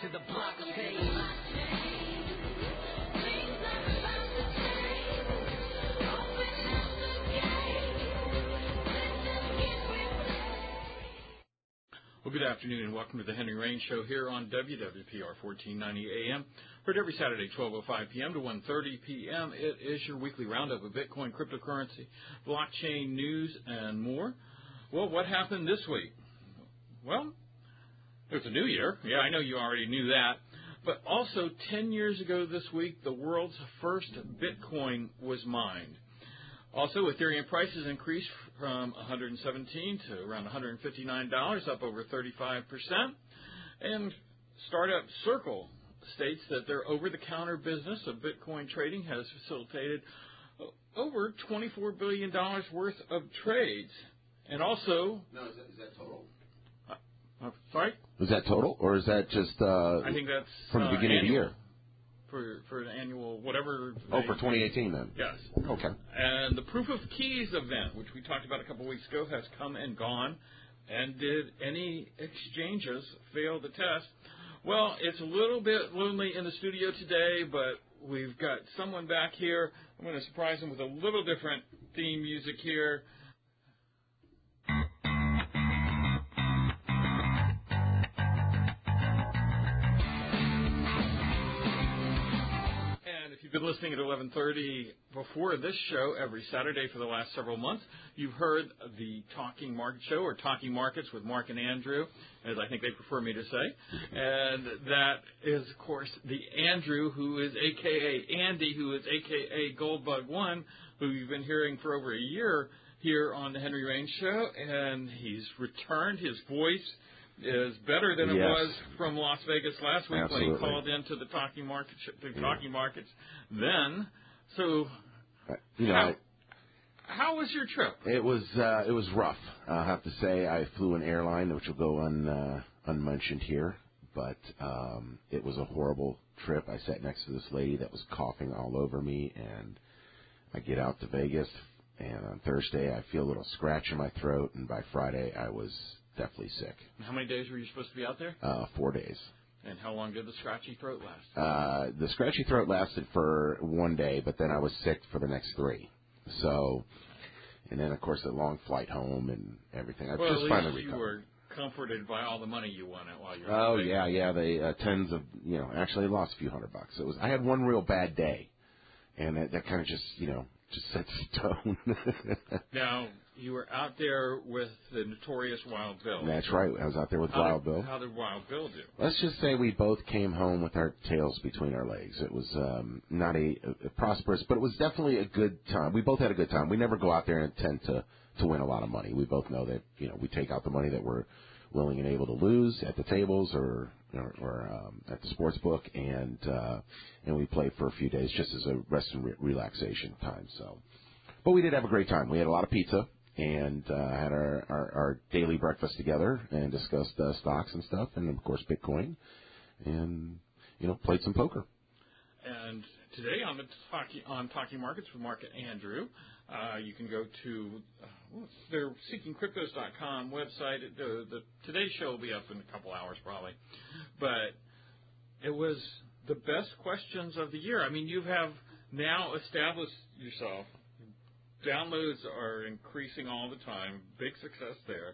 to the blockchain. Well, good afternoon and welcome to the Henry Rain Show here on WWPR 1490 AM. Heard every Saturday, 12:05 p.m. to 1:30 p.m. It is your weekly roundup of Bitcoin, cryptocurrency, blockchain news, and more. Well, what happened this week? Well, it's a new year. Yeah, I know you already knew that. But also, 10 years ago this week, the world's first Bitcoin was mined. Also, Ethereum prices increased from $117 to around $159, up over 35%. And startup Circle states that their over-the-counter business of Bitcoin trading has facilitated over $24 billion worth of trades. And also... No, is that total? Sorry? Is that total, or is that just I think that's from the beginning annual. of the year? For the annual, whatever. Oh, for 2018 then? Yes. Okay. And the Proof of Keys event, which we talked about a couple weeks ago, has come and gone. And did any exchanges fail the test? Well, it's a little bit lonely in the studio today, but we've got someone back here. I'm going to surprise him with a little different theme music here. If you've been listening at 11:30 before this show every Saturday for the last several months, you've heard the Talking Market Show, or Talking Markets with Mark and Andrew, as I think they prefer me to say. And that is, of course, the Andrew, who is a.k.a. Andy, who is a.k.a. Goldbug1, who you've been hearing for over a year here on the Henry Rain Show. And he's returned. His voice is better than it was from Las Vegas last week when he called into the Talking Talking Markets then. So, how was your trip? It was rough. I'll have to say. I flew an airline, which will go unmentioned here, but it was a horrible trip. I sat next to this lady that was coughing all over me, and I get out to Vegas, and on Thursday I feel a little scratch in my throat, and by Friday I was definitely sick. How many days were you supposed to be out there? 4 days. And how long did the scratchy throat last? The scratchy throat lasted for 1 day, but then I was sick for the next 3. So, and then, of course, a long flight home and everything. Well, just at least you were comforted by all the money you won while you were Oh, yeah. They tens of, actually I lost a few $100. I had one real bad day, and that kind of just sets the tone. Now, you were out there with the notorious Wild Bill. That's right. I was out there with Wild Bill. How did Wild Bill do? Let's just say we both came home with our tails between our legs. It was not a prosperous, but it was definitely a good time. We both had a good time. We never go out there and intend to win a lot of money. We both know that, we take out the money that we're willing and able to lose at the tables or at the sports book, and we play for a few days just as a rest and relaxation time. So, but we did have a great time. We had a lot of pizza and had our daily breakfast together and discussed stocks and stuff, and of course Bitcoin, and played some poker. And today on Talking Markets with Mark and Andrew, you can go to their SeekingCryptos.com website. The today's show will be up in a couple hours probably, but it was the best questions of the year. I mean, you have now established yourself. Downloads are increasing all the time. Big success there,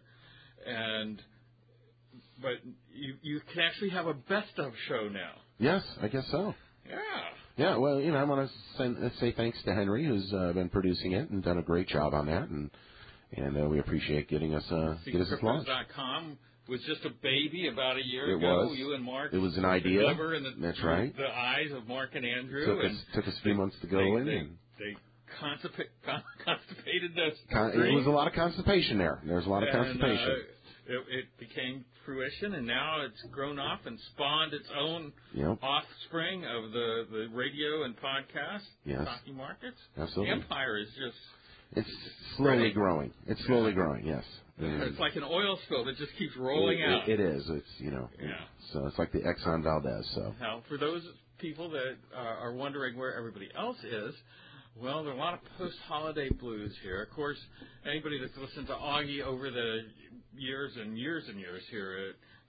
but you can actually have a best of show now. Yes, I guess so. Yeah. Yeah, well, I want to say thanks to Henry, who's been producing it and done a great job on that, and we appreciate getting us launched. SeekingCryptos.com was just a baby about a year ago. It was. You and Mark. It was an idea. That's right. The eyes of Mark and Andrew. Took us a few months to go in. They constipated this. It was a lot of constipation there. There was a lot of constipation. It became fruition, and now it's grown up and spawned its own offspring of the radio and podcast, Talking Markets. Absolutely. The empire is just... It's slowly growing. It's slowly growing, yes. It's like an oil spill that just keeps rolling out. It is. It's, so it's like the Exxon Valdez. So now, for those people that are wondering where everybody else is, well, there are a lot of post-holiday blues here. Of course, anybody that's listened to Augie over the years and years and years here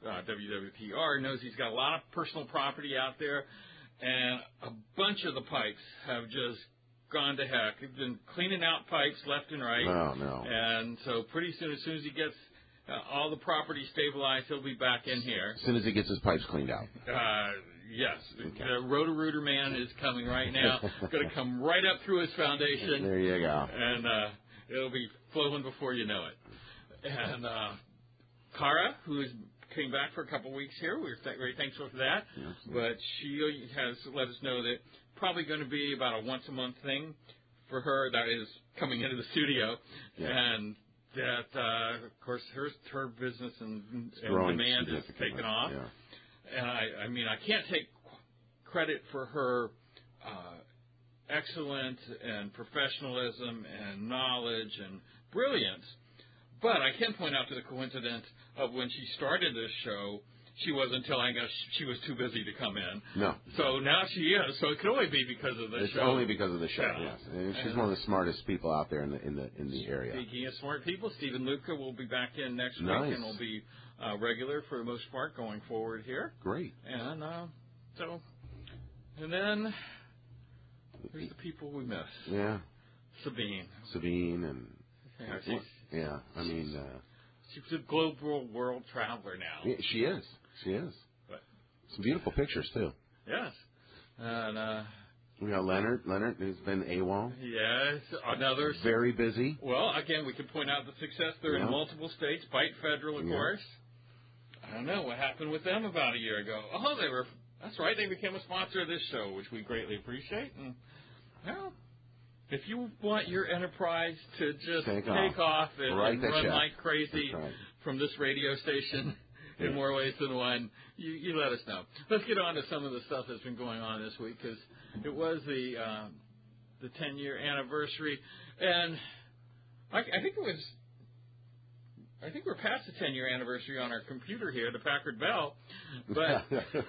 WWPR knows he's got a lot of personal property out there, and a bunch of the pipes have just gone to heck. He's been cleaning out pipes left and right. Oh, no. And so pretty soon, as soon as he gets all the property stabilized, he'll be back in here. As soon as he gets his pipes cleaned out. Yes. Okay. The Roto-Rooter man is coming right now. Going to come right up through his foundation. There you go. And it'll be flowing before you know it. And Cara, who came back for a couple of weeks here, we're very thankful for that. Yes. But she has let us know that probably going to be about a once-a-month thing for her. That is coming into the studio. Yeah. And that, of course, her business and demand is taken off. Yeah. And I mean, I can't take credit for her excellence and professionalism and knowledge and brilliance, but I can point out to the coincidence of when she started this show, she wasn't telling us she was too busy to come in. No. So now she is. So it could only be because of the show. It's only because of the show. Yeah. Yes. And she's one of the smartest people out there in the area. Speaking of smart people, Stephen Luca will be back in next week and will be regular for the most part going forward here. Great. And and then there's the people we miss. Yeah. Sabine and yeah, I mean she's a global world traveler now. Yeah, she is. But, some beautiful pictures too. Yes. And we got Leonard who's been AWOL. Yes, another very busy. Well, again, we can point out the success. They're in multiple states. Bite Federal, of course. I don't know what happened with them about a year ago. Oh, that's right. They became a sponsor of this show, which we greatly appreciate. And, well, if you want your enterprise to just take off and run like crazy from this radio station in more ways than one, you let us know. Let's get on to some of the stuff that's been going on this week, because it was the 10-year anniversary, and I think we're past the 10-year anniversary on our computer here, the Packard Bell, but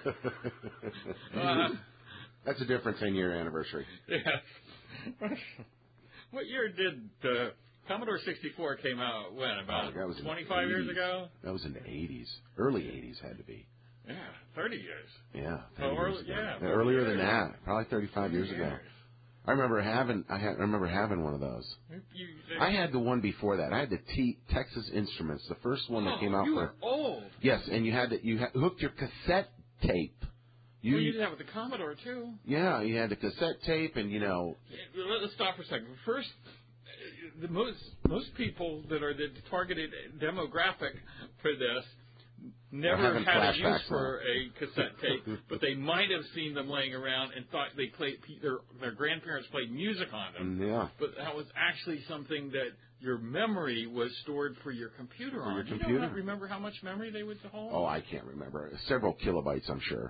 that's a different 10-year anniversary. Yeah. What year did the Commodore 64 came out? When, about 25 years ago? That was in the 80s. Early 80s had to be. Yeah, 30 years. Yeah. Earlier than that. Probably 35 years ago. I remember having one of those. I had the one before that. I had the Texas Instruments, the first one that came out. You were old. Yes, and you hooked your cassette tape. You did that with the Commodore too. Yeah, you had the cassette tape, and Let's stop for a second. First, most people that are the targeted demographic for this never had a use for a cassette tape, but they might have seen them laying around and thought they played. Their grandparents played music on them. Yeah. But that was actually something that your memory was stored for your computer on. You don't remember how much memory they would hold? Oh, I can't remember. Several kilobytes, I'm sure.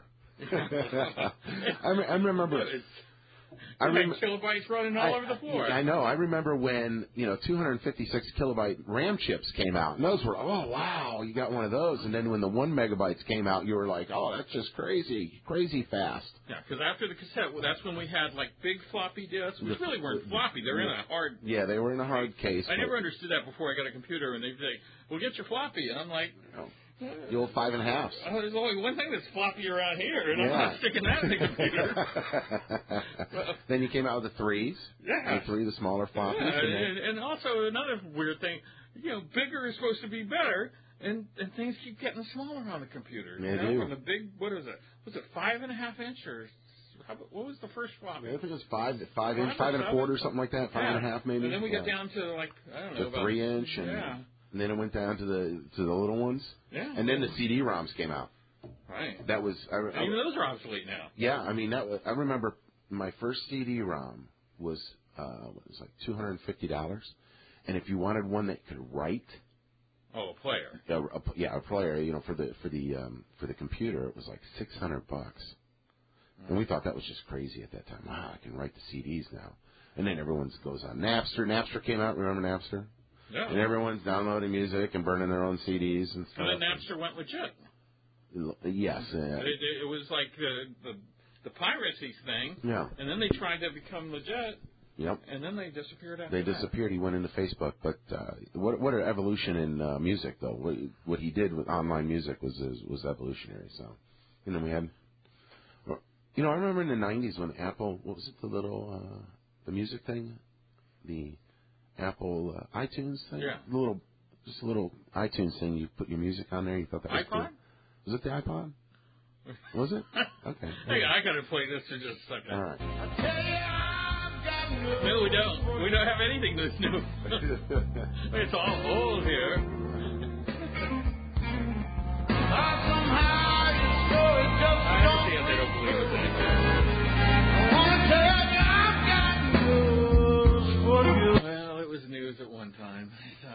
I remember. Kilobytes running all over the floor. I know. I remember when 256 kilobyte RAM chips came out, and those were wow, you got one of those. And then when the 1 megabytes came out, you were like, oh, that's just crazy fast. Yeah, because after the cassette, that's when we had like big floppy disks, which really weren't floppy. They were in a hard. Yeah, they were in a hard case. I never understood that before I got a computer, and they'd say, "Well, get your floppy," and I'm like. The old 5.5s. Oh, there's only one thing that's floppy around here, and I'm not sticking that in the computer. Then you came out with the 3s. Yeah. The smaller floppies. Yeah, and also another weird thing, bigger is supposed to be better, and things keep getting smaller on the computer. They do. From the big, what is it? Was it 5.5 inch or what was the first floppy? I think it was 5 inch, 5.25, something like that. 5.5 maybe. And then we got down to like the 3 inch and then it went down to the little ones. Yeah. And then the CD-ROMs came out. Right. That was even those are obsolete now. Yeah, I mean I remember my first CD-ROM was like $250, and if you wanted one that could write. Oh, a player. A player. For the computer, it was like $600. And we thought that was just crazy at that time. Wow, I can write the CDs now. And then everyone goes on Napster. Napster came out. Remember Napster? Yeah. And everyone's downloading music and burning their own CDs and stuff. And then Napster went legit. Yes. It was like the piracy thing. Yeah. And then they tried to become legit. Yep. And then they disappeared after They that. disappeared. He went into Facebook. But what an evolution in music, though. What he did with online music was evolutionary. So, and then we had, I remember in the '90s when Apple, what was it, the music thing, the Apple iTunes thing, Yeah, just a little iTunes thing. You put your music on there. You thought that was cool. iPod? Was it the iPod? Was it? Okay. Hey, I gotta play this for just a second. All right. No, we don't. We don't have anything that's new. It's all old here. I understand they don't believe it's anything. Well, it was news at one time.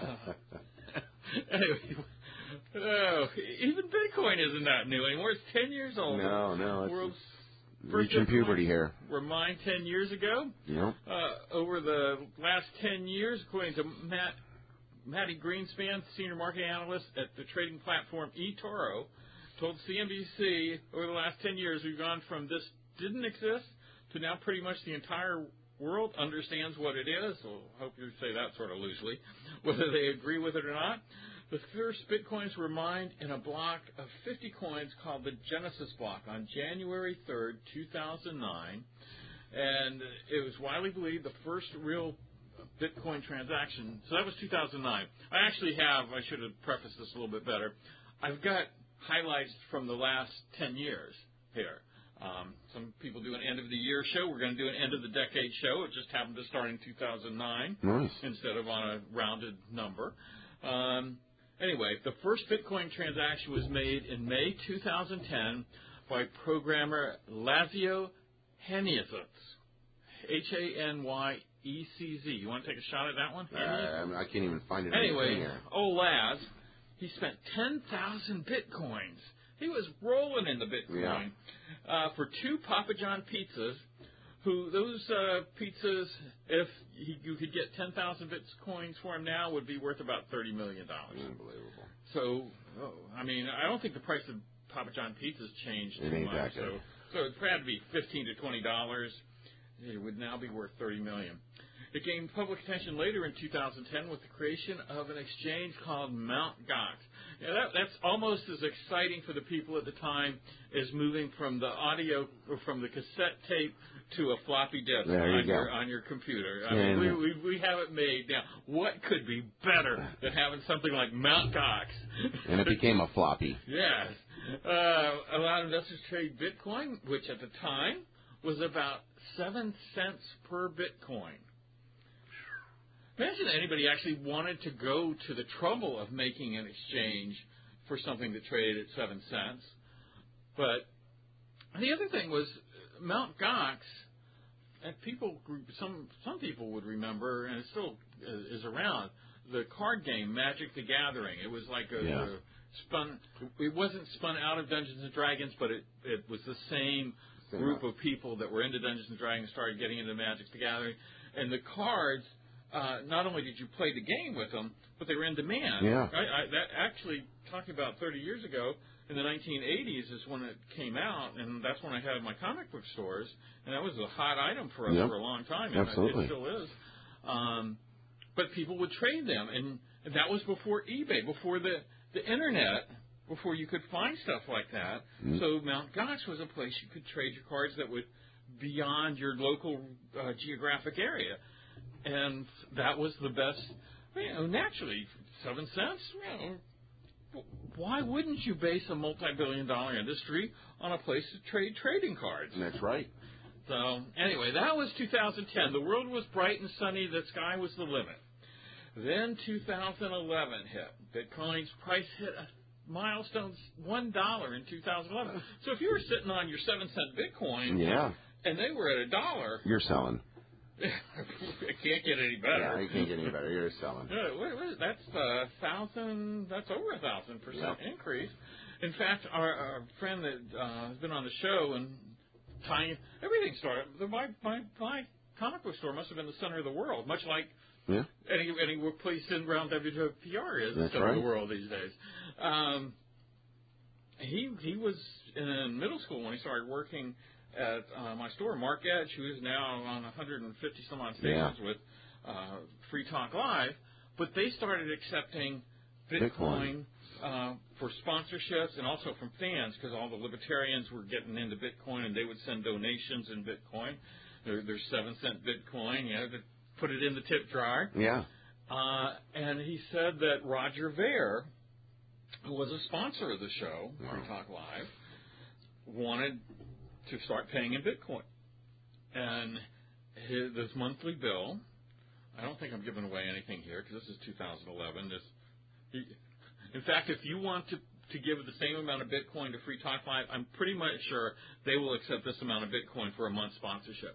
Anyway. Oh, even Bitcoin isn't that new anymore. It's 10 years old. No. World's Reaching puberty here. Were mined 10 years ago. Yep. Over the last 10 years, according to Matty Greenspan, senior marketing analyst at the trading platform eToro, told CNBC over the last 10 years we've gone from this didn't exist to now pretty much the entire world understands what it is. So I hope you say that sort of loosely, whether they agree with it or not. The first Bitcoins were mined in a block of 50 coins called the Genesis block on January 3rd, 2009. And it was widely believed the first real Bitcoin transaction. So that was 2009. I should have prefaced this a little bit better. I've got highlights from the last 10 years here. Some people do an end-of-the-year show. We're going to do an end-of-the-decade show. It just happened to start in 2009 instead of on a rounded number. Anyway, the first Bitcoin transaction was made in May 2010 by programmer Laszlo Hanyecz, Hanyecz. You want to take a shot at that one? I can't even find it. Anyway, Laz, he spent 10,000 Bitcoins. He was rolling in the Bitcoin for 2 Papa John pizzas. Those pizzas, if you could get 10,000 Bitcoins for them now, would be worth about $30 million. Unbelievable. So, I don't think the price of Papa John pizzas changed too much. So it had to be $15 to $20. It would now be worth $30 million. It gained public attention later in 2010 with the creation of an exchange called Mt. Gox. That's almost as exciting for the people at the time as moving from the audio or from the cassette tape to a floppy disk on your computer. We have it made now. What could be better than having something like Mt. Gox? And it became a floppy. Yes. Allowed investors to trade Bitcoin, which at the time was about 7 cents per Bitcoin. Imagine anybody actually wanted to go to the trouble of making an exchange for something that traded at 7 cents. But the other thing was Mt. Gox, and some people would remember, and it still is around, the card game Magic the Gathering. It was like it wasn't spun out of Dungeons and Dragons, but it was the same group of people that were into Dungeons and Dragons started getting into Magic the Gathering. And the cards, not only did you play the game with them, but they were in demand. Yeah. That actually, talking about 30 years ago, in the 1980s is when it came out, and that's when I had my comic book stores, and that was a hot item for us for a long time. And Absolutely. it still is. But people would trade them, and that was before eBay, before the Internet, before you could find stuff like that. Mm-hmm. So Mt. Gox was a place you could trade your cards that would beyond your local geographic area. And that was the best, naturally, 7 cents, why wouldn't you base a multi-billion-dollar industry on a place to trade trading cards? That's right. So, anyway, that was 2010. The world was bright and sunny. The sky was the limit. Then 2011 hit. Bitcoin's price hit a milestone $1 in 2011. So if you were sitting on your 7-cent Bitcoin and they were at $1, you're selling. It can't get any better. Yeah, it can't get any better. You're selling. That's 1,000. That's over 1,000% increase. In fact, our friend that has been on the show and everything started. My comic book store must have been the center of the world, much like any place around WWPR is the center of the world these days. he was in middle school when he started working at my store, Mark Edge, who is now on 150 some odd stations with Free Talk Live. But they started accepting Bitcoin for sponsorships and also from fans, because all the libertarians were getting into Bitcoin and they would send donations in Bitcoin. There's 7-cent Bitcoin. You have to put it in the tip jar. Yeah. And he said that Roger Ver, who was a sponsor of the show, Free Talk Live, wanted to start paying in Bitcoin. And this monthly bill, I don't think I'm giving away anything here because this is 2011. In fact, if you want to give the same amount of Bitcoin to Free Talk Live, I'm pretty much sure they will accept this amount of Bitcoin for a month sponsorship.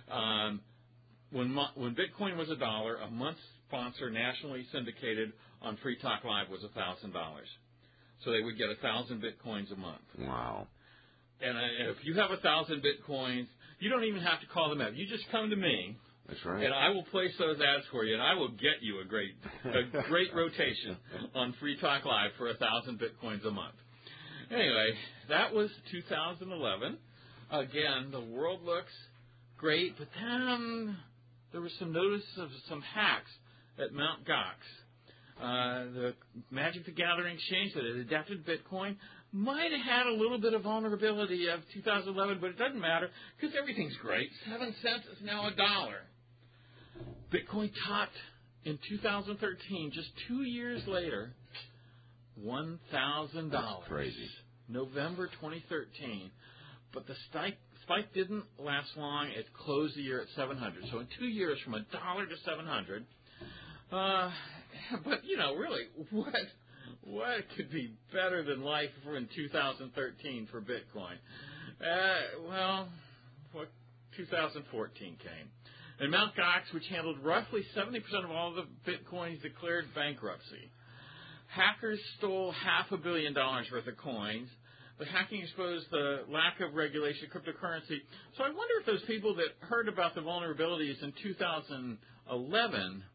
When Bitcoin was $1, a month sponsor nationally syndicated on Free Talk Live was $1,000. So they would get 1,000 Bitcoins a month. Wow. And if you have 1,000 Bitcoins, you don't even have to call them out. You just come to me. That's right. And I will place those ads for you, and I will get you a great rotation on Free Talk Live for 1,000 Bitcoins a month. Anyway, that was 2011. Again, the world looks great, but then there was some notice of some hacks at Mt. Gox. The Magic the Gathering exchange that had adapted Bitcoin might have had a little bit of vulnerability of 2011, but it doesn't matter because everything's great. 7 cents is now $1. Bitcoin topped in 2013, just 2 years later, $1,000. That's crazy. November 2013. But the spike didn't last long. It closed the year at 700. So in 2 years, from $1 to 700. But really, what could be better than life in 2013 for Bitcoin? 2014 came. And Mt. Gox, which handled roughly 70% of all the Bitcoins, declared bankruptcy. Hackers stole $500 million worth of coins. The hacking exposed the lack of regulation of cryptocurrency. So I wonder if those people that heard about the vulnerabilities in 2011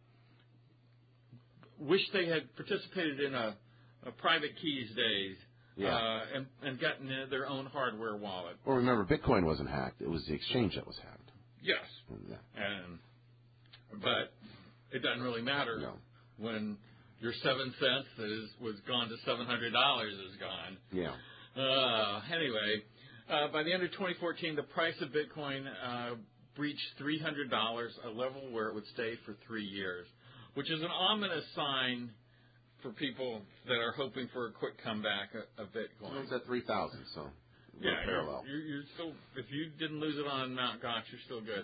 wish they had participated in a private keys days and gotten their own hardware wallet. Well, remember, Bitcoin wasn't hacked. It was the exchange that was hacked. Yes. Yeah. But it doesn't really matter when your 7 cents was gone to $700 is gone. Yeah. Anyway, by the end of 2014, the price of Bitcoin breached $300, a level where it would stay for 3 years, which is an ominous sign for people that are hoping for a quick comeback of Bitcoin. It was at 3,000, so parallel. You're still, if you didn't lose it on Mt. Gox, you're still good.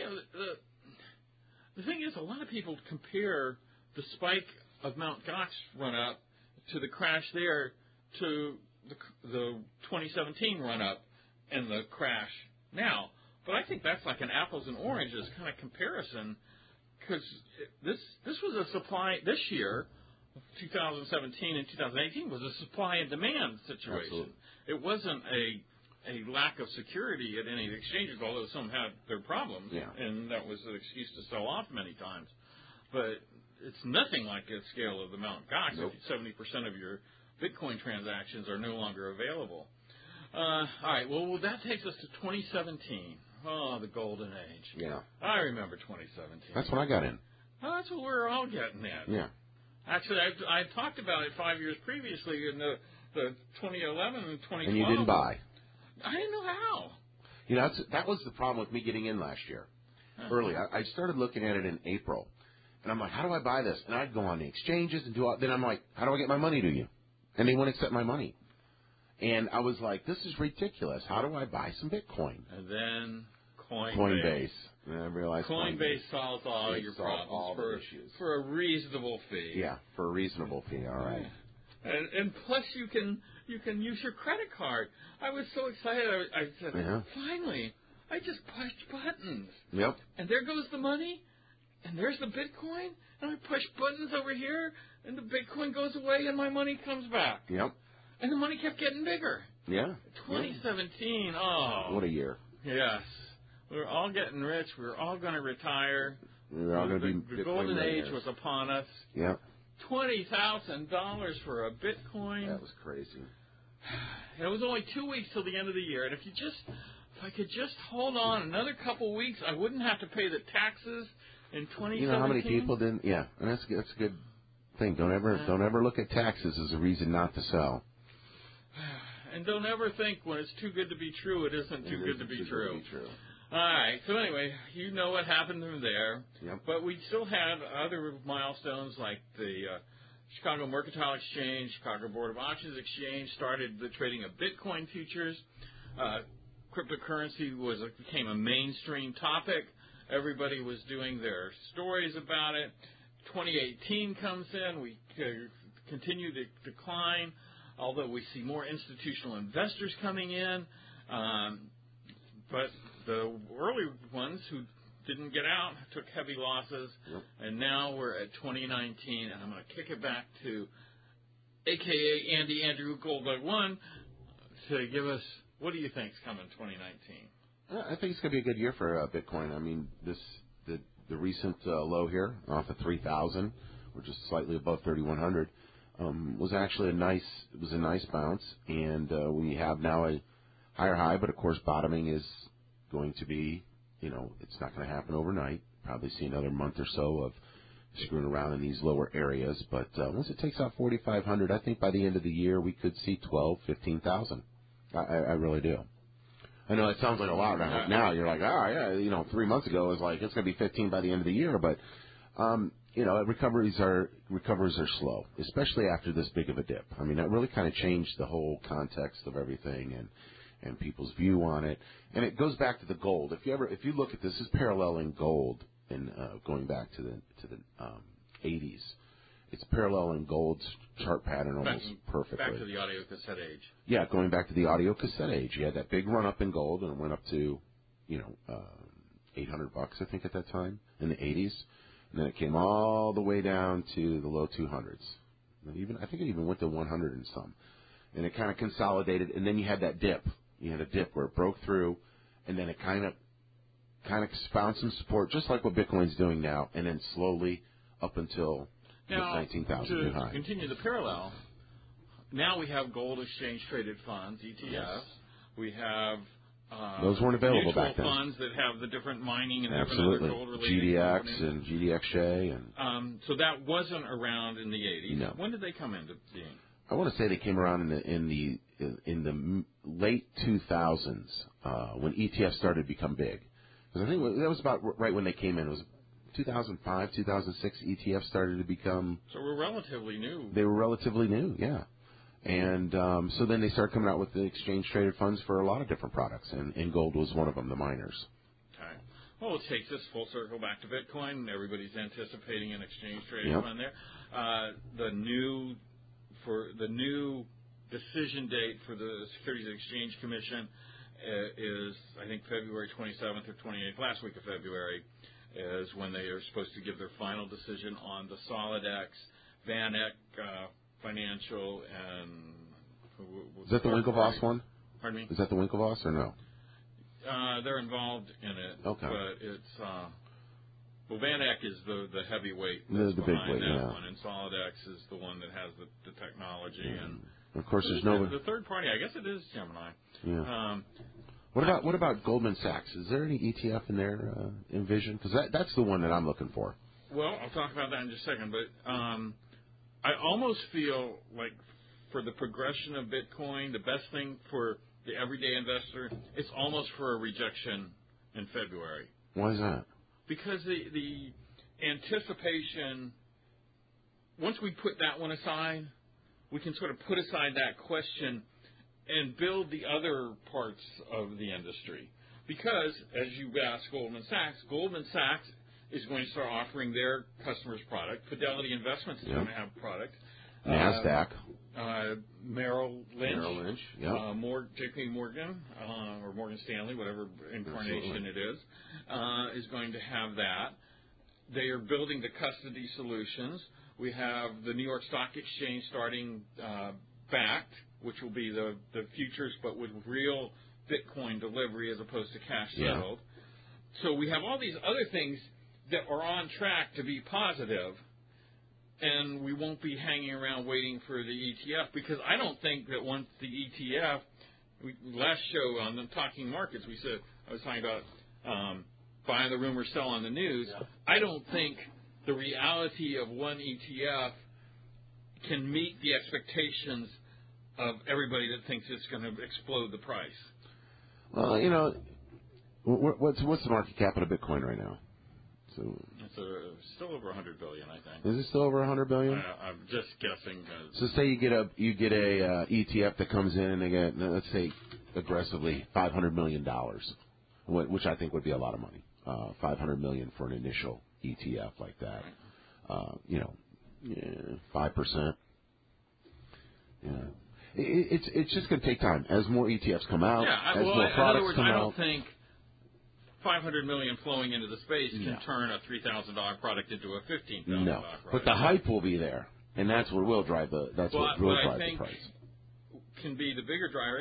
The thing is, a lot of people compare the spike of Mt. Gox run up to the crash there to the 2017 run up and the crash now. But I think that's like an apples and oranges kind of comparison, because this was a supply this year, 2017 and 2018 was a supply and demand situation. Absolutely. It wasn't a lack of security at any of the exchanges, although some had their problems, and that was an excuse to sell off many times. But it's nothing like the scale of the Mt. Gox. Nope. 70% of your Bitcoin transactions are no longer available. All right, well, that takes us to 2017. Oh, the golden age. Yeah. I remember 2017. That's when I got in. Oh, that's what we're all getting in. Yeah. Actually, I talked about it 5 years previously in the 2011 and 2012. And you didn't buy. I didn't know how. That was the problem with me getting in last year. Early. I started looking at it in April. And I'm like, how do I buy this? And I'd go on the exchanges and do all. Then I'm like, how do I get my money to you? And they wouldn't accept my money. And I was like, this is ridiculous. How do I buy some Bitcoin? And then Coinbase. And I realized Coinbase solves all your problems all the issues. For a reasonable fee. Yeah, for a reasonable fee. All right. And plus you can use your credit card. I was so excited. I said, finally, I just pushed buttons. Yep. And there goes the money, and there's the Bitcoin, and I push buttons over here, and the Bitcoin goes away, and my money comes back. Yep. And the money kept getting bigger. Yeah. 2017, oh. What a year. Yes. We're all getting rich. We're all going to retire. We're all going to be the golden age was upon us. Yep. $20,000 for a Bitcoin. That was crazy. it was only 2 weeks till the end of the year, and if I could just hold on another couple weeks, I wouldn't have to pay the taxes in 2017. You know how many people didn't? Yeah, and that's a good thing. Don't ever look at taxes as a reason not to sell. And don't ever think when it's too good to be true, it isn't too good to be true. All right. So anyway, you know what happened from there. Yep. But we still had other milestones like the Chicago Mercantile Exchange, Chicago Board of Auctions Exchange started the trading of Bitcoin futures. Cryptocurrency became a mainstream topic. Everybody was doing their stories about it. 2018 comes in. We continue to decline, although we see more institutional investors coming in. But the early ones who didn't get out took heavy losses. Yep. And now we're at 2019, and I'm going to kick it back to a.k.a. Andrew Goldberg 1 to give us, what do you think is coming 2019? I think it's going to be a good year for Bitcoin. I mean, the recent low here off of 3,000, which is slightly above 3,100, was actually a nice bounce, and we have now a higher high. But of course, bottoming is going to be, it's not going to happen overnight. Probably see another month or so of screwing around in these lower areas. But once it takes out 4,500, I think by the end of the year we could see 15,000. I really do. I know it sounds like a lot now. You're like, 3 months ago it was like it's going to be 15 by the end of the year, but recoveries are slow, especially after this big of a dip. I mean, that really kind of changed the whole context of everything and people's view on it. And it goes back to the gold. If you look at this is paralleling gold and going back to the 80s. It's paralleling gold's chart pattern almost perfectly. Back to the audio cassette age. Yeah, going back to the audio cassette age. You had that big run up in gold, and it went up to, $800, I think, at that time in the 80s. And then it came all the way down to the low 200s. And I think it even went to 100 and some. And it kind of consolidated, and then you had that dip. You had a dip where it broke through, and then it kind of found some support, just like what Bitcoin's doing now, and then slowly up until now, 19,000 to continue the parallel, now we have gold exchange traded funds, ETFs. Yes. We have those weren't available back then. Funds that have the different mining and absolutely different other gold-related GDX companies. And GDXJ and so that wasn't around in the 80s. No. When did they come into being? I want to say they came around in the late 2000s when ETFs started to become big. Because I think that was about right when they came in. It was 2005, 2006, ETFs started to become... So we're relatively new. They were relatively new, yeah. And so then they started coming out with the exchange-traded funds for a lot of different products, and gold was one of them, the miners. Okay. Well, it takes us full circle back to Bitcoin. Everybody's anticipating an exchange-traded fund there. The new decision date for the Securities and Exchange Commission is, I think, February 27th or 28th, last week of February, is when they are supposed to give their final decision on the SolidX, VanEck Financial, and... Is that the Winklevoss one? Pardon me? Is that the Winklevoss or no? They're involved in it. Okay. But it's... VanEck is the heavyweight The big weight, that yeah. one, and SolidX is the one that has the technology. And of course, there's no... The third party, I guess it is Gemini. Yeah. What about Goldman Sachs? Is there any ETF in there, Envision? Because that's the one that I'm looking for. Well, I'll talk about that in just a second, but I almost feel like for the progression of Bitcoin, the best thing for the everyday investor is almost for a rejection in February. Why is that? Because the anticipation, once we put that one aside, we can sort of put aside that question and build the other parts of the industry. Because, as you asked Goldman Sachs is going to start offering their customers product. Fidelity Investments is going to have product. NASDAQ. Merrill Lynch. Yeah. JP Morgan, or Morgan Stanley, whatever incarnation it is going to have that. They are building the custody solutions. We have the New York Stock Exchange starting backed, which will be the futures, but with real Bitcoin delivery as opposed to cash settled. Yeah. So we have all these other things that are on track to be positive, and we won't be hanging around waiting for the ETF, because I don't think that once the ETF last show on the Talking Markets, I was talking about buy the rumor, sell on the news. Yeah. I don't think the reality of one ETF can meet the expectations of everybody that thinks it's going to explode the price. Well, what's the market cap of Bitcoin right now? So it's still over $100 billion, I think. is it still over $100 billion? I'm just guessing. So say you get a ETF that comes in and they get, let's say, aggressively $500 million, which I think would be a lot of money. $500 million for an initial ETF like that. 5%. Yeah. It's just going to take time as more ETFs come out. Yeah, as more products in other words, come I out. don't think $500 million flowing into the space can turn a $3,000 product into a $15,000 No, product. but the hype will be there, and that's what will drive the what drive I think the price. Can be the bigger driver.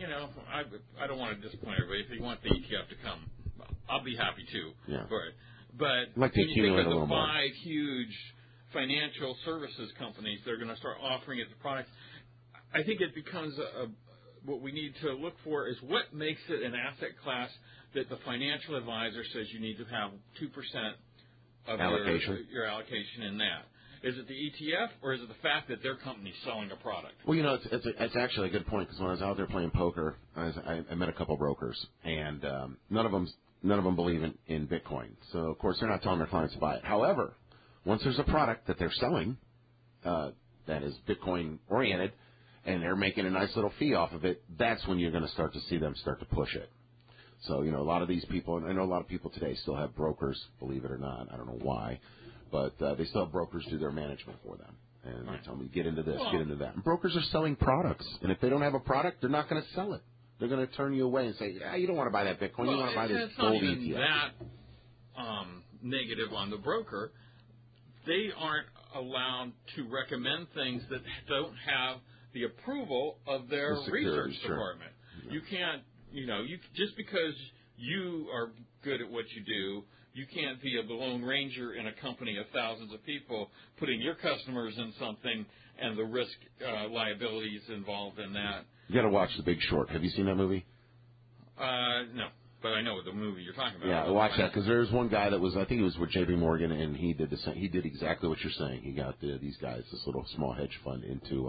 I don't want to disappoint everybody. If you want the ETF to come, I'll be happy too. Yeah. But like when you think of the 5 more. huge financial services companies that are going to start offering it the product, I think it becomes what we need to look for is what makes it an asset class that the financial advisor says you need to have 2% of your allocation in that. Is it the ETF or is it the fact that their company's selling a product? Well, it's actually a good point because when I was out there playing poker, I met a couple brokers, and none of them believe in Bitcoin. So of course they're not telling their clients to buy it. However, once there's a product that they're selling that is Bitcoin oriented, and they're making a nice little fee off of it, that's when you're going to start to see them start to push it. So, a lot of these people, and I know a lot of people today still have brokers, believe it or not. I don't know why, but they still have brokers do their management for them. And they tell me, get into this, get into that. And brokers are selling products. And if they don't have a product, they're not going to sell it. They're going to turn you away and say, you don't want to buy that Bitcoin. You want to buy this gold ETF. It's not even that negative on the broker. They aren't allowed to recommend things that don't have the approval of their research department. Yeah. You can't, just because you are good at what you do, you can't be a lone ranger in a company of thousands of people putting your customers in something and the risk liabilities involved in that. You got to watch The Big Short. Have you seen that movie? No, but I know the movie you're talking about. Yeah, watch that because there's one guy that was, I think he was with J.P. Morgan, and he did the same. He did exactly what you're saying. He got these guys, this little small hedge fund, into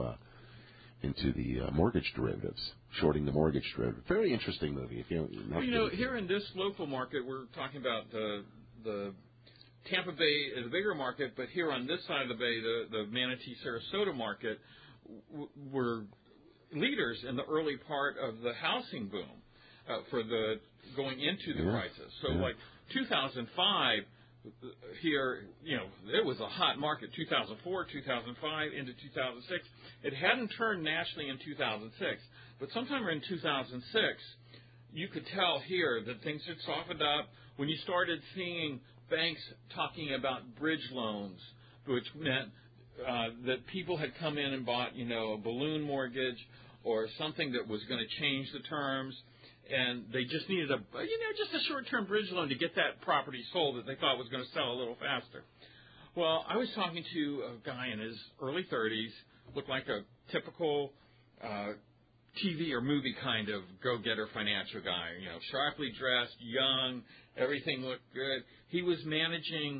the mortgage derivatives, shorting the mortgage derivative. Very interesting movie. Here in this local market, we're talking about the Tampa Bay is a bigger market, but here on this side of the bay, the Manatee, Sarasota market, were leaders in the early part of the housing boom for the going into the crisis. So like 2005. Here, it was a hot market, 2004, 2005, into 2006. It hadn't turned nationally in 2006, but sometime in 2006, you could tell here that things had softened up when you started seeing banks talking about bridge loans, which meant that people had come in and bought, a balloon mortgage or something that was going to change the terms. And they just needed just a short-term bridge loan to get that property sold that they thought was going to sell a little faster. Well, I was talking to a guy in his early 30s, looked like a typical TV or movie kind of go-getter financial guy, sharply dressed, young, everything looked good. He was managing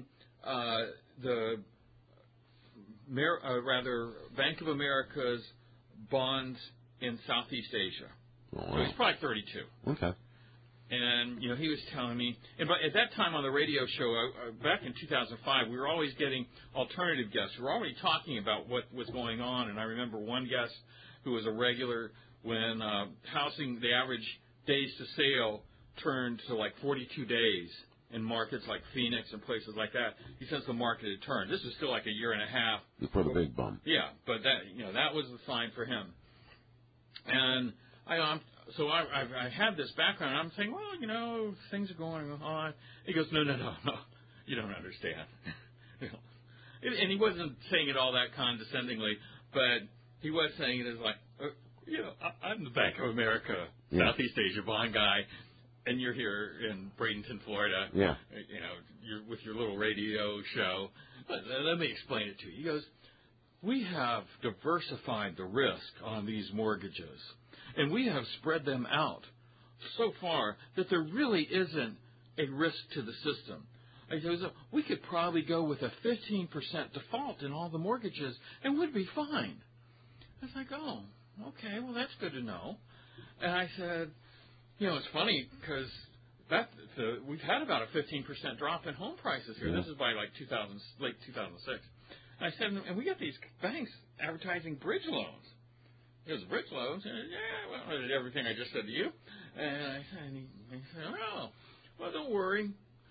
Bank of America's bonds in Southeast Asia. Oh, wow. So he's probably 32. Okay. And, he was telling me, and at that time on the radio show, back in 2005, we were always getting alternative guests. We were already talking about what was going on, and I remember one guest who was a regular when housing, the average days to sale turned to like 42 days in markets like Phoenix and places like that. He says the market had turned. This is still like a year and a half. Before the big bump. Yeah, but that was the sign for him. And I had this background. And I'm saying, well, things are going on. He goes, no, you don't understand. And he wasn't saying it all that condescendingly, but he was saying it as like, I'm the Bank of America Southeast Asia bond guy, and you're here in Bradenton, Florida. Yeah. You're with your little radio show. Let me explain it to you. He goes, we have diversified the risk on these mortgages. And we have spread them out so far that there really isn't a risk to the system. We could probably go with a 15% default in all the mortgages, and we'd be fine. I was like, oh, okay, well, that's good to know. And I said, it's funny because we've had about a 15% drop in home prices here. Yeah. This is by like late 2006. And I said, and we got these banks advertising bridge loans. Here's bridge loans. And everything I just said to you. And he said, oh, well, don't worry.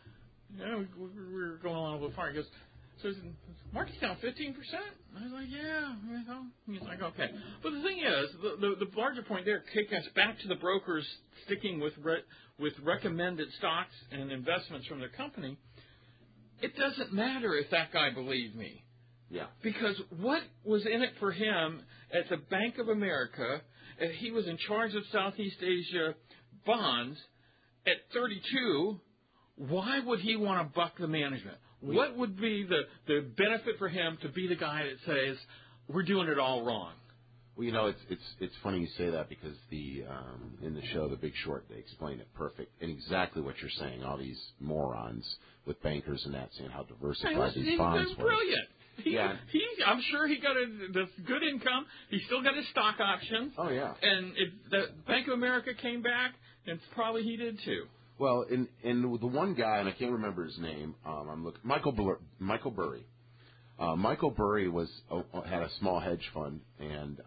We're going along a little far. He goes, so market's down 15%? I was like, yeah. He's like, okay. But the thing is, the larger point there, take us back to the brokers sticking with recommended stocks and investments from their company. It doesn't matter if that guy believed me. Yeah. Because what was in it for him at the Bank of America, he was in charge of Southeast Asia bonds at 32. Why would he want to buck the management? What would be the benefit for him to be the guy that says, we're doing it all wrong? Well, it's funny you say that because in the show The Big Short, they explain it perfect and exactly what you're saying. All these morons with bankers and that saying how diversified these bonds were. Brilliant. I'm sure he got the good income. He still got his stock options. Oh yeah. And the Bank of America came back, and probably he did too. Well, and the one guy, and I can't remember his name. I'm looking. Michael Burry. Michael Burry had a small hedge fund, and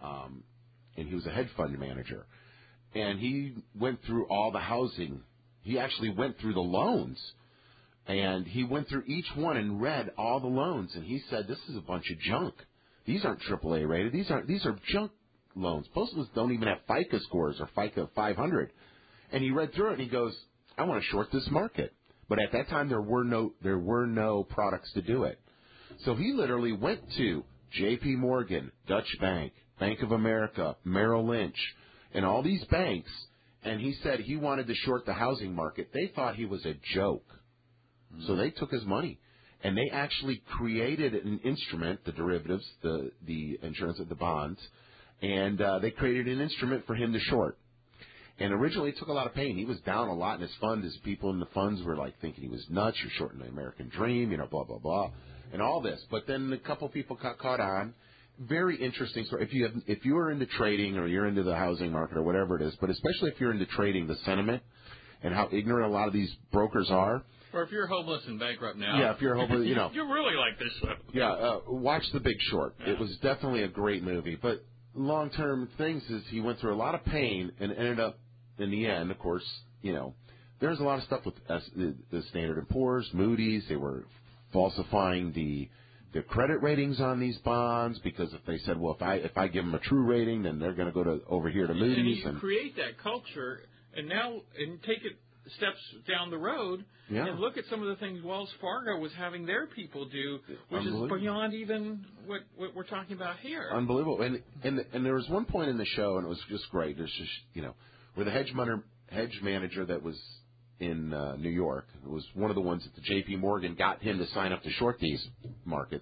he was a hedge fund manager, and he went through all the housing. He actually went through the loans, and he went through each one and read all the loans, and he said, "This is a bunch of junk. These aren't AAA rated. These are junk loans. Most of them don't even have FICO scores or FICO 500." And he read through it, and he goes, I want to short this market. But at that time, there were no products to do it. So he literally went to J.P. Morgan, Dutch Bank, Bank of America, Merrill Lynch, and all these banks, and he said he wanted to short the housing market. They thought he was a joke. Mm-hmm. So they took his money, and they actually created an instrument, the derivatives, the insurance of the bonds, and they created an instrument for him to short. And originally, it took a lot of pain. He was down a lot in his fund. His people in the funds were like thinking he was nuts. You're shorting the American dream, blah, blah, blah, and all this. But then a couple people got caught on. Very interesting story. If you are into trading or you're into the housing market or whatever it is, but especially if you're into trading, the sentiment and how ignorant a lot of these brokers are. Or if you're homeless and bankrupt now. Yeah, if you're homeless, you really like this show. Yeah, watch The Big Short. Yeah. It was definitely a great movie. But long-term things is he went through a lot of pain and ended up, in the end, of course, there's a lot of stuff with the Standard & Poor's, Moody's. They were falsifying the credit ratings on these bonds because if they said, well, if I give them a true rating, then they're going to go over here to Moody's. And you create that culture, and take it steps down the road, and look at some of the things Wells Fargo was having their people do, which is beyond even what we're talking about here. Unbelievable. And there was one point in the show, and it was just great. There's just, where the hedge manager that was in New York, it was one of the ones that the J.P. Morgan got him to sign up to short these markets.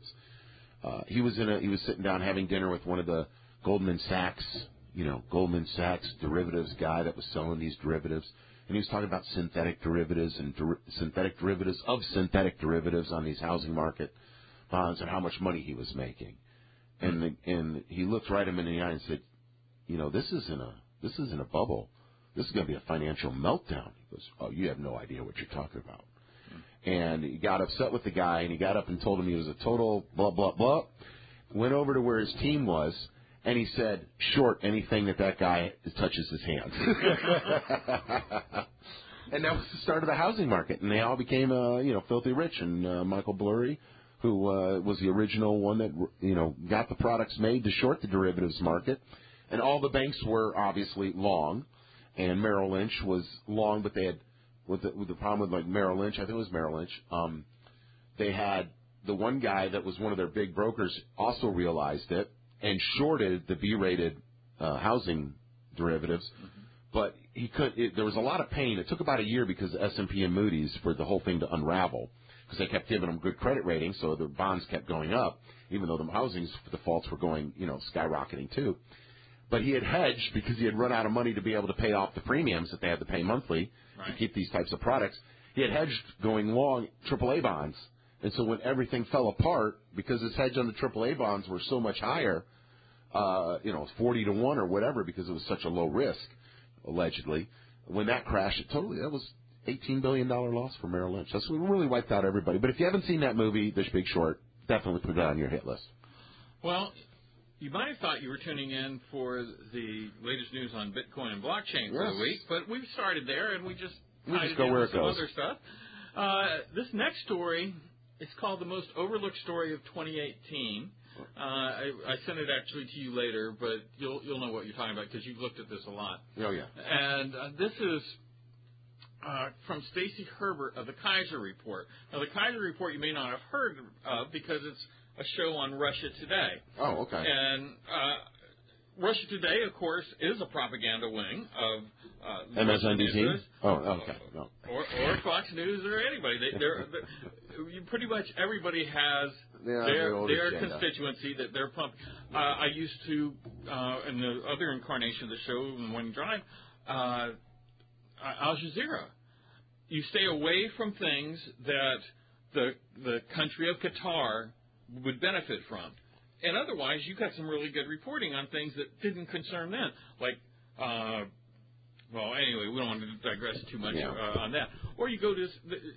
He was sitting down having dinner with one of the Goldman Sachs derivatives guy that was selling these derivatives, and he was talking about synthetic derivatives and synthetic derivatives of synthetic derivatives on these housing market bonds and how much money he was making. And he looked right him in the eye and said, this isn't a bubble. This is going to be a financial meltdown. He goes, oh, you have no idea what you're talking about. And he got upset with the guy, and he got up and told him he was a total blah, blah, blah. Went over to where his team was, and he said, short anything that guy touches his hands. And that was the start of the housing market. And they all became, filthy rich. And Michael Burry, who was the original one that, got the products made to short the derivatives market. And all the banks were obviously long. And Merrill Lynch was long, but they had, with the problem with like Merrill Lynch, I think it was Merrill Lynch, they had the one guy that was one of their big brokers also realized it and shorted the B-rated housing derivatives, but there was a lot of pain. It took about a year because S&P and Moody's for the whole thing to unravel because they kept giving them good credit ratings, so the bonds kept going up, even though the housing defaults were going, skyrocketing too. But he had hedged because he had run out of money to be able to pay off the premiums that they had to pay monthly to keep these types of products. He had hedged going long AAA bonds. And so when everything fell apart, because his hedge on the AAA bonds were so much higher, 40 to 1 or whatever, because it was such a low risk, allegedly, when that crashed, that was $18 billion loss for Merrill Lynch. That's what really wiped out everybody. But if you haven't seen that movie, The Big Short, definitely put it on your hit list. Well, you might have thought you were tuning in for the latest news on Bitcoin and blockchain for the week, but we've started there, and we just go where it some goes. other stuff. This next story is called The Most Overlooked Story of 2018. I sent it actually to you later, but you'll know what you're talking about because you've looked at this a lot. Oh, yeah. And this is from Stacy Herbert of the Kaiser Report. Now, the Kaiser Report you may not have heard of because it's a show on Russia Today. Oh, okay. And Russia Today, of course, is a propaganda wing of MSNBC? Oh, okay. No. Or Fox News or anybody. Pretty much everybody has their constituency that they're pumping. I used to, in the other incarnation of the show, in Morning Drive, Al Jazeera. You stay away from things that the country of Qatar would benefit from. And otherwise, you got some really good reporting on things that didn't concern them. Like, anyway, we don't want to digress too much on that. Or you go to,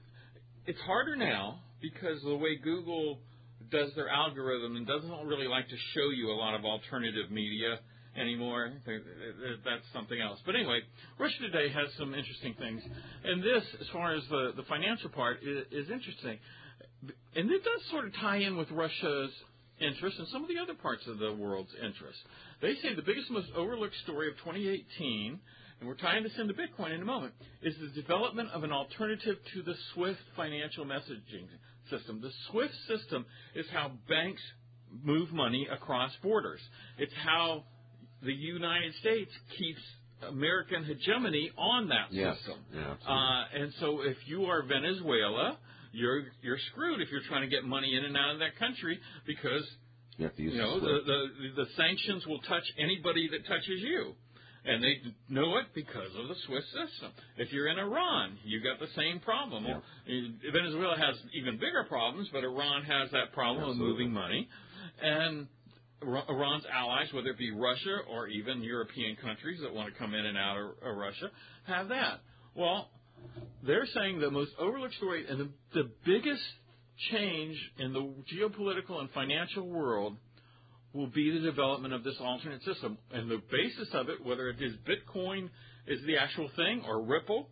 it's harder now because of the way Google does their algorithm and doesn't really like to show you a lot of alternative media anymore. That's something else. But anyway, Russia Today has some interesting things. And this, as far as the financial part, is interesting. And it does sort of tie in with Russia's interest and some of the other parts of the world's interest. They say the biggest, most overlooked story of 2018, and we're tying this into Bitcoin in a moment, is the development of an alternative to the SWIFT financial messaging system. The SWIFT system is how banks move money across borders. It's how the United States keeps American hegemony on that system. Yeah, and so if you are Venezuela, you're screwed if you're trying to get money in and out of that country because you have to use the sanctions will touch anybody that touches you. And they know it because of the SWIFT system. If you're in Iran, you got the same problem. Yeah. Venezuela has even bigger problems, but Iran has that problem of moving money. And Iran's allies, whether it be Russia or even European countries that want to come in and out of Russia, have that. Well, they're saying the most overlooked story and the biggest change in the geopolitical and financial world will be the development of this alternate system. And the basis of it, whether it is Bitcoin is the actual thing or Ripple.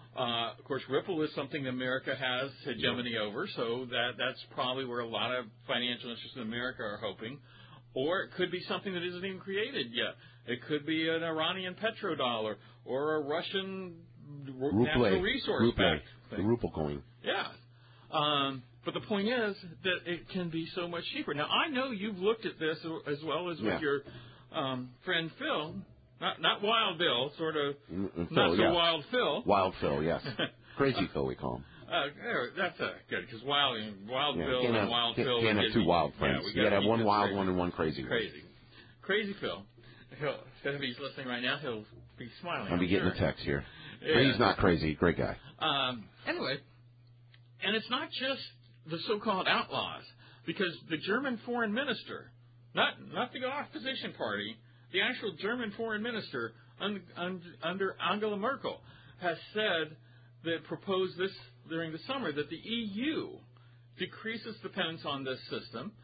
Of course, Ripple is something America has hegemony over, so that's probably where a lot of financial interests in America are hoping. Or it could be something that isn't even created yet. It could be an Iranian petrodollar or a Russian natural resource thing. The Ruble coin. Yeah. But the point is that it can be so much cheaper. Now, I know you've looked at this as well as with your friend Phil. Not Wild Bill, sort of not so Wild Phil. Wild Phil, yes. Crazy Phil, we call him. That's good, because Wild Bill and Wild Phil. Can't have two wild friends. You got to have one wild one and one crazy one. Crazy Phil. If he's listening right now, he'll be smiling. I'll be getting a text here. Yeah. But he's not crazy. Great guy. Anyway, and it's not just the so-called outlaws, because the German foreign minister, not the opposition party, the actual German foreign minister under Angela Merkel has said that proposed this during the summer that the EU decreases dependence on this system.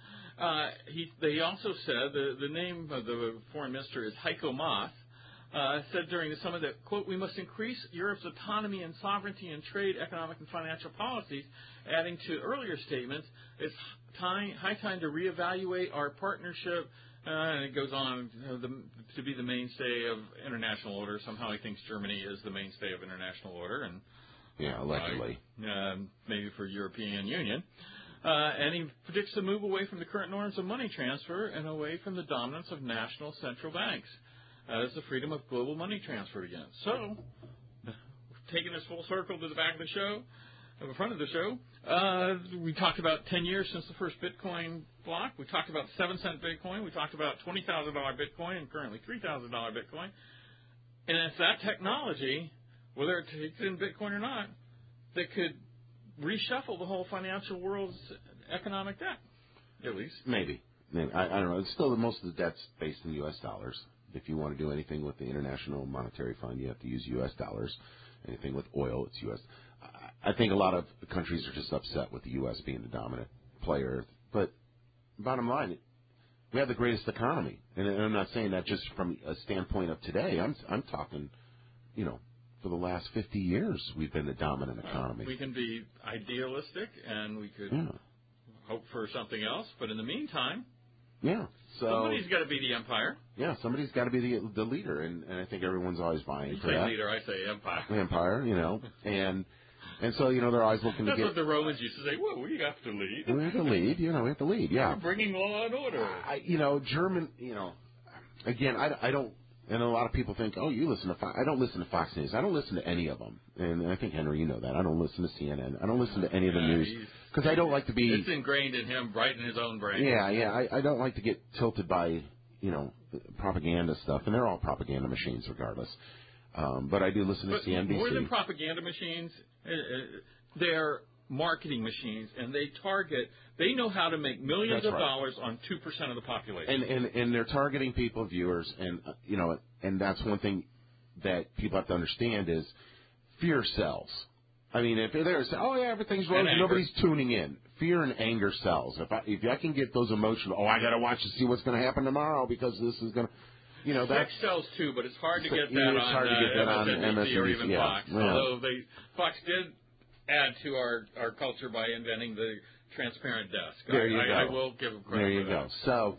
They also said, the name of the foreign minister is Heiko Maas, said during the summit that, quote, we must increase Europe's autonomy and sovereignty in trade, economic, and financial policies, adding to earlier statements, it's high time to reevaluate our partnership, and it goes on to be the mainstay of international order. Somehow he thinks Germany is the mainstay of international order, and allegedly. Maybe for European Union. And he predicts a move away from the current norms of money transfer and away from the dominance of national central banks. As the freedom of global money transfer again. So, taking this full circle to the back of the show, at the front of the show, we talked about 10 years since the first Bitcoin block. We talked about 7-cent Bitcoin. We talked about $20,000 Bitcoin and currently $3,000 Bitcoin. And it's that technology, whether it takes in Bitcoin or not, that could reshuffle the whole financial world's economic debt, at least. Maybe. I don't know. It's still most of the debt's based in U.S. dollars. If you want to do anything with the International Monetary Fund, you have to use U.S. dollars. Anything with oil, it's U.S. I think a lot of countries are just upset with the U.S. being the dominant player. But bottom line, we have the greatest economy. And I'm not saying that just from a standpoint of today. I'm talking, for the last 50 years, we've been the dominant economy. We can be idealistic, and we could hope for something else. But in the meantime, somebody's got to be the empire. Yeah, somebody's got to be the leader, and I think everyone's always vying for that. You say leader, I say empire. Empire, and so, they're always looking to get... That's what the Romans used to say, well, we have to lead. We have to lead, we have to lead, yeah. We're bringing law and order. German, again, I don't... And a lot of people think, oh, you listen to Fox. I don't listen to Fox News. I don't listen to any of them. And I think, Henry, you know that. I don't listen to CNN. I don't listen to any of the news. Because I don't like to be... It's ingrained in him, right in his own brain. Yeah. I don't like to get tilted by, propaganda stuff. And they're all propaganda machines regardless. But I do listen to CNBC. More than propaganda machines, they're marketing machines, and they know how to make millions of dollars on 2% of the population. And they're targeting people, viewers, and and that's one thing that people have to understand is fear sells. I mean, if they're there and say, oh yeah, everything's rosy, nobody's tuning in. Fear and anger sells. If I can get those emotional, I got to watch to see what's going to happen tomorrow because this is going to. Sex sells too, but it's hard to get that on MSNBC or even Fox. Yeah. Although Fox did add to our culture by inventing the transparent desk. There you go. I will give them credit. There you go. So,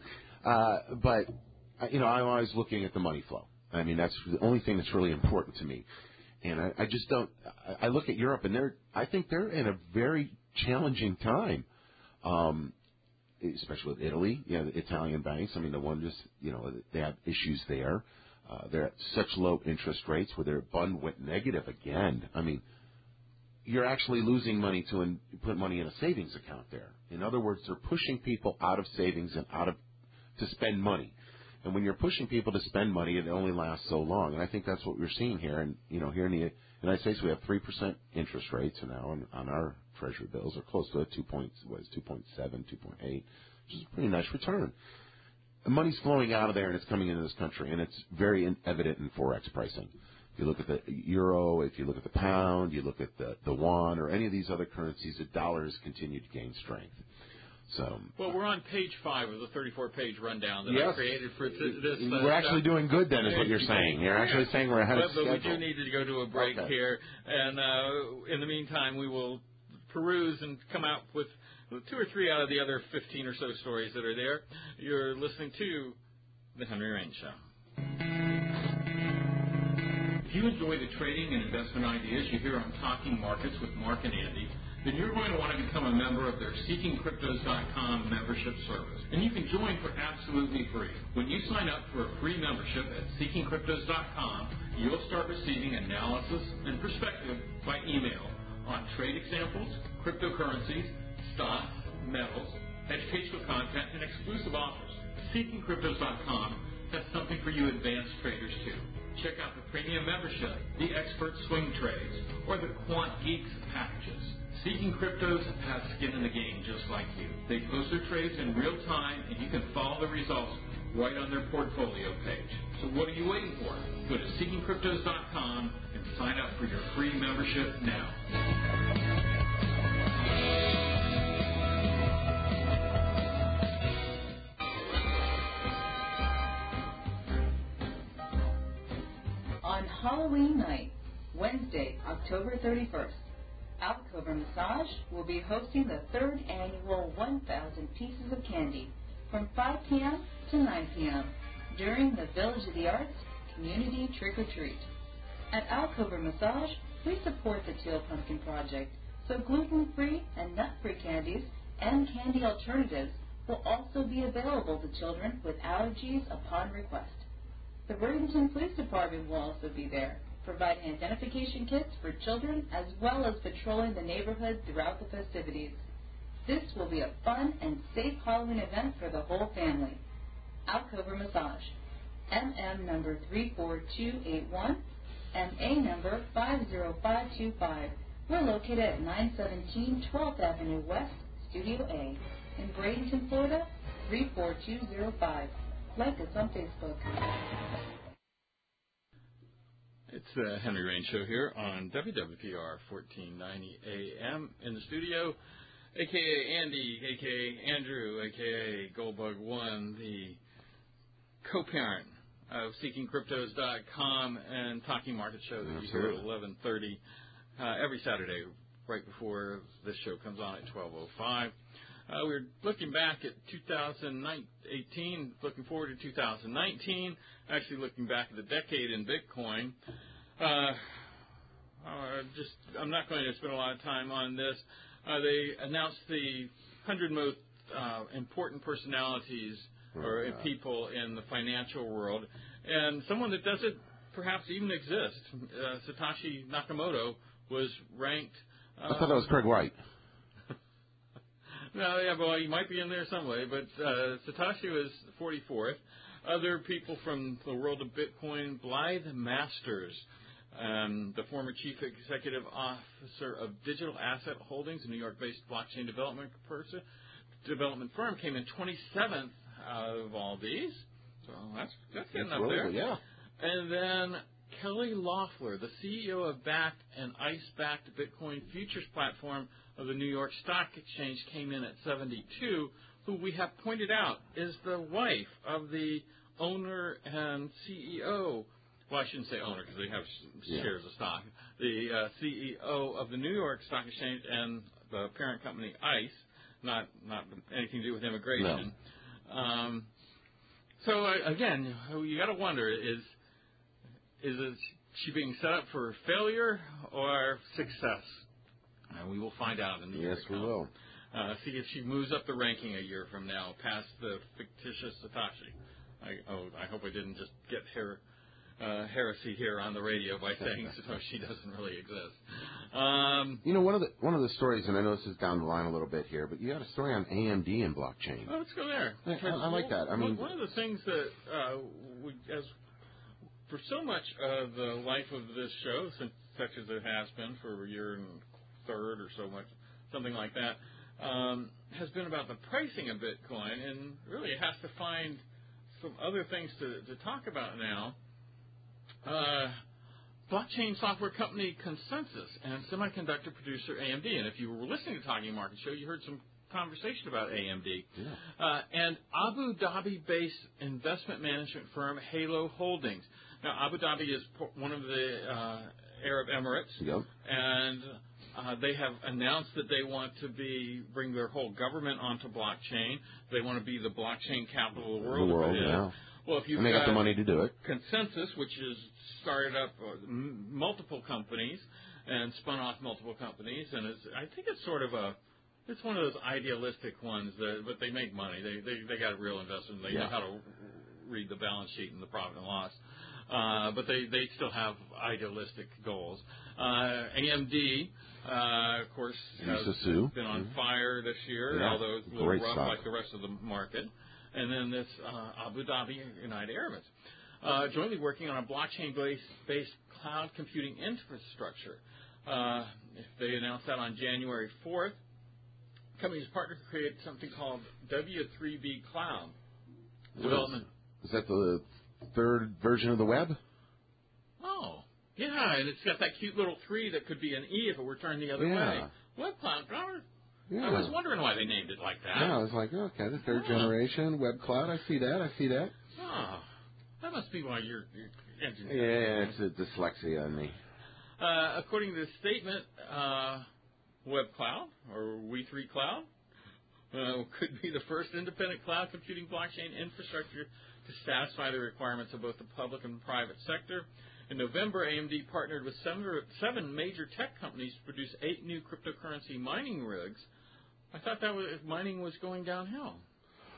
but I'm always looking at the money flow. I mean, that's the only thing that's really important to me. And I just don't. I look at Europe, and I think they're in a very challenging time. Especially with Italy, the Italian banks. I mean, the one just, they have issues there. They're at such low interest rates where their bund went negative again. I mean, you're actually losing money to put money in a savings account there. In other words, they're pushing people out of savings and to spend money. And when you're pushing people to spend money, it only lasts so long. And I think that's what we're seeing here. And, here in the United States, we have 3% interest rates now on our Treasury bills, are close to 2.7, 2.8, which is a pretty nice return. The money's flowing out of there, and it's coming into this country, and it's very evident in Forex pricing. If you look at the euro, if you look at the pound, you look at the yuan, or any of these other currencies, the dollar has continued to gain strength. So, well, we're on page 5 of the 34-page rundown that I created for this. We're actually doing good, then, is what you're saying. You're actually saying we're ahead of schedule. But we do need to go to a break here, and in the meantime, we will peruse and come out with 2 or 3 out of the other 15 or so stories that are there. You're listening to The Henry Rain Show. If you enjoy the trading and investment ideas you hear on Talking Markets with Mark and Andy, then you're going to want to become a member of their SeekingCryptos.com membership service. And you can join for absolutely free. When you sign up for a free membership at SeekingCryptos.com, you'll start receiving analysis and perspective by email on trade examples, cryptocurrencies, stocks, metals, educational content, and exclusive offers. SeekingCryptos.com has something for you advanced traders too. Check out the premium membership, the expert swing trades, or the quant geeks packages. Seeking Cryptos has skin in the game just like you. They post their trades in real time, and you can follow the results right on their portfolio page. So what are you waiting for? Go to SeekingCryptos.com and sign up for your free membership now. On Halloween night, Wednesday, October 31st, Alcover Massage will be hosting the 3rd annual 1,000 Pieces of Candy from 5 p.m. to 9 p.m. during the Village of the Arts Community Trick-or-Treat. At Alcover Massage, we support the Teal Pumpkin Project, so gluten-free and nut-free candies and candy alternatives will also be available to children with allergies upon request. The Burlington Police Department will also be there, providing identification kits for children as well as patrolling the neighborhood throughout the festivities. This will be a fun and safe Halloween event for the whole family. Alcover Massage, MM number 34281, MA number 50525. We're located at 917 12th Avenue West, Studio A, in Bradenton, Florida, 34205. Like us on Facebook. It's the Henry Rain Show here on WWPR 1490 AM in the studio, a.k.a. Andy, a.k.a. Andrew, a.k.a. Goldbug One, the co-parent of SeekingCryptos.com and Talking Market Show that you hear at 11:30 every Saturday right before this show comes on at 12:05. We're looking back at 2018, looking forward to 2019, actually looking back at the decade in Bitcoin. I'm not going to spend a lot of time on this. They announced the 100 most important personalities or people in the financial world, and someone that doesn't perhaps even exist, Satoshi Nakamoto, was ranked. I thought that was Craig White. No, yeah, well, he might be in there some way, but Satoshi was 44th. Other people from the world of Bitcoin, Blythe Masters, the former chief executive officer of Digital Asset Holdings, a New York-based blockchain development firm, came in 27th out of all these. So that's getting up there. Yeah. And then Kelly Loeffler, the CEO of Bakkt and ICE-backed Bitcoin futures platform of the New York Stock Exchange, came in at 72, who we have pointed out is the wife of the owner and CEO. Well, I shouldn't say owner because they have shares of stock. The CEO of the New York Stock Exchange and the parent company ICE, not anything to do with immigration. No. So again, you got to wonder: is she being set up for failure or success? And we will find out in the year to come. Yes, we will. See if she moves up the ranking a year from now, past the fictitious Satoshi. I hope I didn't just get heresy here on the radio by saying Satoshi doesn't really exist. One of the stories, and I know this is down the line a little bit here, but you got a story on AMD and blockchain. Well, let's go there. I like that. I mean, one of the things that for so much of the life of this show, such as it has been for a year and third or so much, something like that, has been about the pricing of Bitcoin, and really it has to find some other things to talk about now. Blockchain software company Consensus and semiconductor producer AMD. And if you were listening to Talking Market Show, you heard some conversation about AMD. Yeah. And Abu Dhabi-based investment management firm Halo Holdings. Now, Abu Dhabi is one of the Arab Emirates. Yep. And they have announced that they want to bring their whole government onto blockchain. They want to be the blockchain capital of the world. Yeah. Well, if you've and they got the money to do it. Consensus, which has started up multiple companies and spun off multiple companies, and I think it's sort of it's one of those idealistic ones, but they make money. They got real investment. They know how to read the balance sheet and the profit and loss. But they still have idealistic goals. AMD, of course, has been on fire this year, although it's a little rough like the rest of the market. And then this Abu Dhabi United Emirates, jointly working on a blockchain-based cloud computing infrastructure. They announced that on January 4th. The company's partnered to create something called W3B Cloud Development. Is that the third version of the web? Oh, yeah, and it's got that cute little 3 that could be an E if it were turned the other way. Web Cloud. Yeah. I was wondering why they named it like that. Yeah, I was like, okay, the third generation web cloud. I see that. Oh, that must be why you're Yeah, it's a dyslexia on me. According to the statement, Web Cloud, or We3 Cloud, could be the first independent cloud computing blockchain infrastructure to satisfy the requirements of both the public and private sector. In November, AMD partnered with seven major tech companies to produce 8 new cryptocurrency mining rigs. I thought mining was going downhill.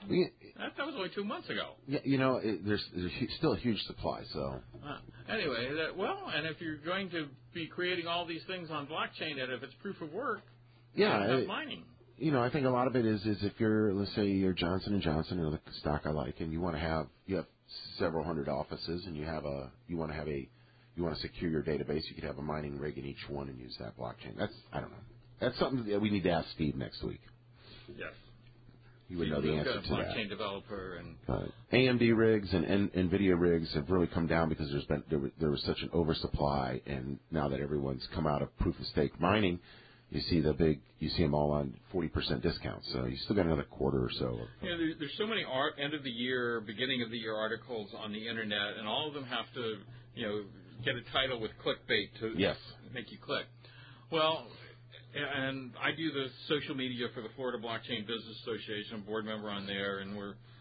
That was only 2 months ago. Yeah, there's still a huge supply. So anyway, and if you're going to be creating all these things on blockchain, and if it's proof of work, mining. I think a lot of it is if you're, let's say you're Johnson & Johnson, the stock I like, and you have several hundred offices, and you want to secure your database, you could have a mining rig in each one and use that blockchain. I don't know. That's something that we need to ask Steve next week. Yes. You would know the answer to that. Blockchain developer and AMD rigs and NVIDIA rigs have really come down because there was such an oversupply, and now that everyone's come out of proof of stake mining, you see them all on 40% discounts. So you still got another quarter or so. There's so many end of the year, beginning of the year articles on the internet, and all of them have to get a title with clickbait to make you click. Well, and I do the social media for the Florida Blockchain Business Association. I'm a board member on there, and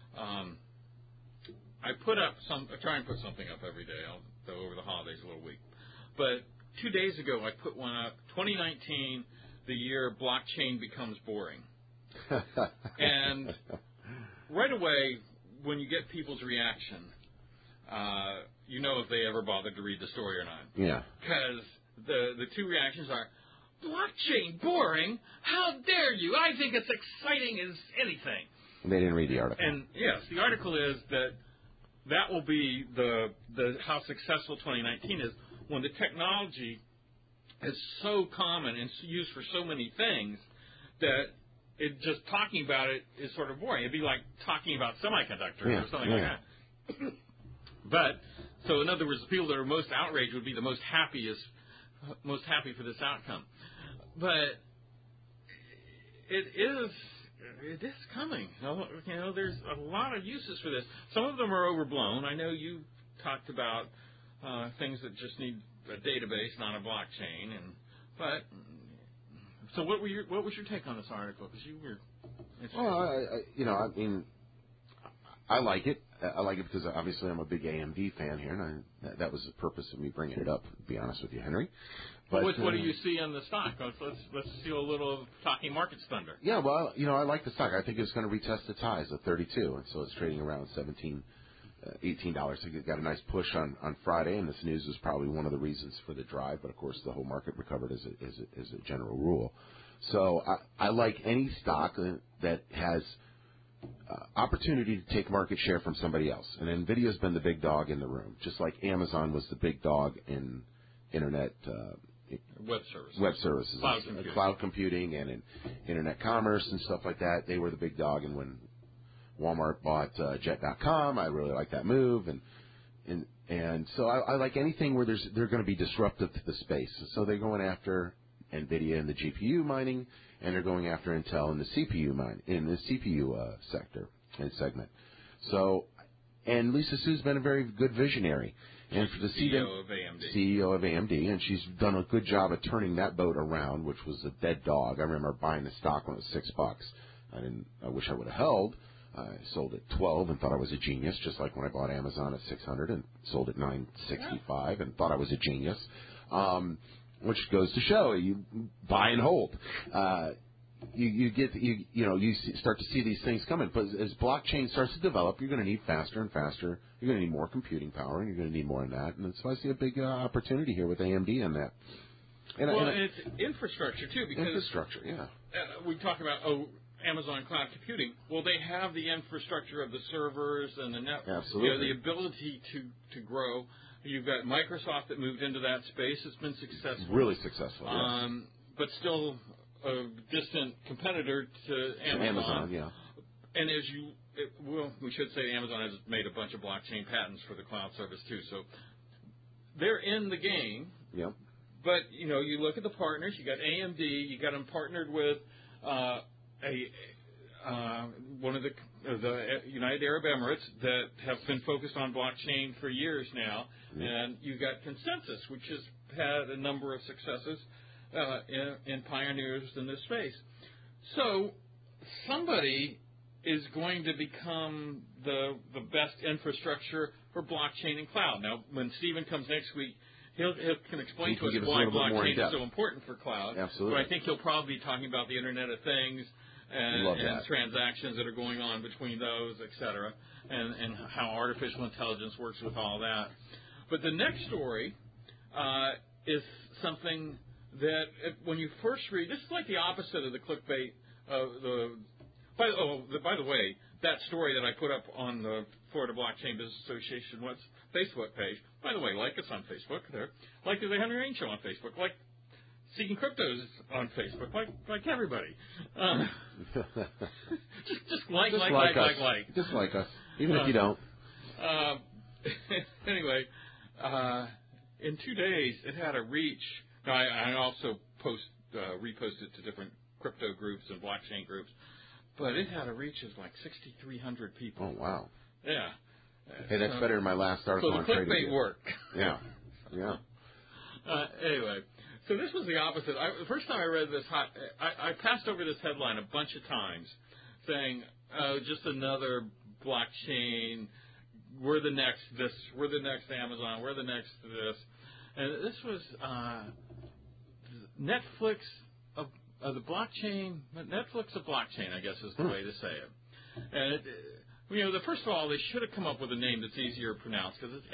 I try and put something up every day. Though over the holidays a little weak, but 2 days ago I put one up. 2019, the year blockchain becomes boring, and right away when you get people's reaction, if they ever bothered to read the story or not. Yeah. Because the two reactions are, blockchain boring? How dare you? I think it's exciting as anything. They didn't read the article. And yes, the article is that will be the how successful 2019 is when the technology is so common and used for so many things that just talking about it is sort of boring. It'd be like talking about semiconductors or something like that. But so in other words, the people that are most outraged would be the most happy for this outcome. But it is coming. There's a lot of uses for this. Some of them are overblown. I know you talked about things that just need a database, not a blockchain. So what was your take on this article? Because you were. Well, I like it. I like it because obviously I'm a big AMD fan here, and that was the purpose of me bringing it up. To be honest with you, Henry. But what do you see on the stock? Let's see a little talking markets thunder. Yeah, well, I like the stock. I think it's going to retest its highs of 32, and so it's trading around $17, $18. So it got a nice push on Friday, and this news was probably one of the reasons for the drive. But of course, the whole market recovered as a general rule. So I like any stock that has opportunity to take market share from somebody else. And NVIDIA's been the big dog in the room, just like Amazon was the big dog in internet web services, cloud computing, and in internet commerce and stuff like that. They were the big dog. And when Walmart bought Jet.com, I really like that move. And so I like anything where they're going to be disruptive to the space. So they're going after NVIDIA in the GPU mining, and they're going after Intel in the CPU sector and segment. So, and Lisa Su's been a very good visionary. And for the CEO of AMD, and she's done a good job of turning that boat around, which was a dead dog. I remember buying the stock when it was $6. I wish I would have held. I sold at 12 and thought I was a genius, just like when I bought Amazon at 600 and sold at 965 and thought I was a genius. Which goes to show you buy and hold. You start to see these things coming. But as blockchain starts to develop, you're going to need faster and faster. You're going to need more computing power, and you're going to need more of that. And so I see a big opportunity here with AMD in that. And it's infrastructure too, because we talk about Amazon Cloud Computing. Well, they have the infrastructure of the servers and the network. Absolutely. The ability to grow. You've got Microsoft that moved into that space. It's been successful. Really successful, yes. But still a distant competitor to Amazon, yeah. And we should say Amazon has made a bunch of blockchain patents for the cloud service too. So they're in the game. Yep. But, you look at the partners. You got AMD. You got them partnered with one of the United Arab Emirates that have been focused on blockchain for years now. Mm-hmm. And you've got Consensus, which has had a number of successes in pioneers in this space. So somebody is going to become the best infrastructure for blockchain and cloud. Now, when Stephen comes next week, he can explain to us why blockchain is so important for cloud. Absolutely. But I think he'll probably be talking about the Internet of Things and transactions that are going on between those, et cetera, and how artificial intelligence works with all that. But the next story is something that when you first read, this is like the opposite of the clickbait of the. By the way, that story that I put up on the Florida Blockchain Business Association Facebook page. By the way, like us on Facebook there. Like the Henry Rain Show on Facebook. Like Seeking Cryptos on Facebook. Like everybody. just like. Just like us, even if you don't. Anyway, in 2 days it had a reach. Now, I also reposted to different crypto groups and blockchain groups, but it had a reach of like 6,300 people. Oh wow! Yeah. Hey, that's better than my last article on trading. So the clickbait worked. Yeah. Anyway, so this was the opposite. The first time I read this, I passed over this headline a bunch of times, saying, "Oh, just another blockchain. We're the next this. We're the next Amazon. We're the next this." And this was Netflix of the blockchain. Netflix of blockchain, I guess, is the way to say it. And first of all, they should have come up with a name that's easier to pronounce because it's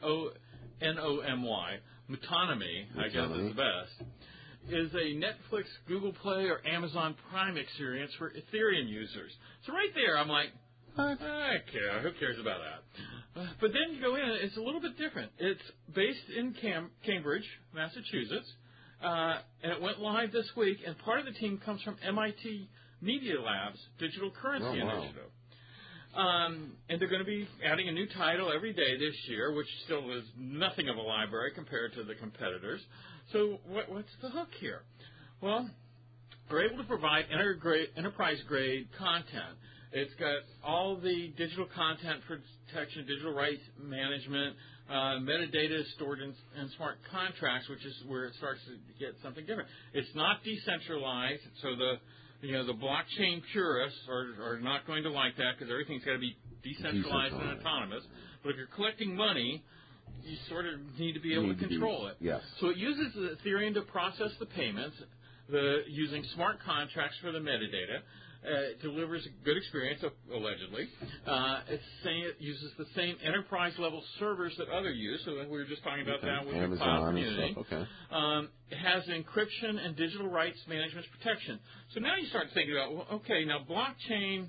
MTONOMY. Metonymy, I guess, is the best. Is a Netflix, Google Play, or Amazon Prime experience for Ethereum users. So right there, I'm like, I care. Who cares about that? But then you go in, it's a little bit different. It's based in Cambridge, Massachusetts, and it went live this week. And part of the team comes from MIT Media Lab's Digital Currency Initiative. And they're going to be adding a new title every day this year, which still is nothing of a library compared to the competitors. So what's the hook here? Well, we're able to provide enterprise-grade content. It's got all the digital content protection, digital rights management, metadata stored in smart contracts, which is where it starts to get something different. It's not decentralized, so the blockchain purists are not going to like that because everything's got to be decentralized and autonomous. But if you're collecting money, you sort of need to be able to control it. Yes. So it uses Ethereum to process the payments, using smart contracts for the metadata. It delivers a good experience, allegedly. It's saying it uses the same enterprise-level servers that others use. So we were just talking about that with the cloud community. It has encryption and digital rights management protection. So now you start thinking about, well, okay, now blockchain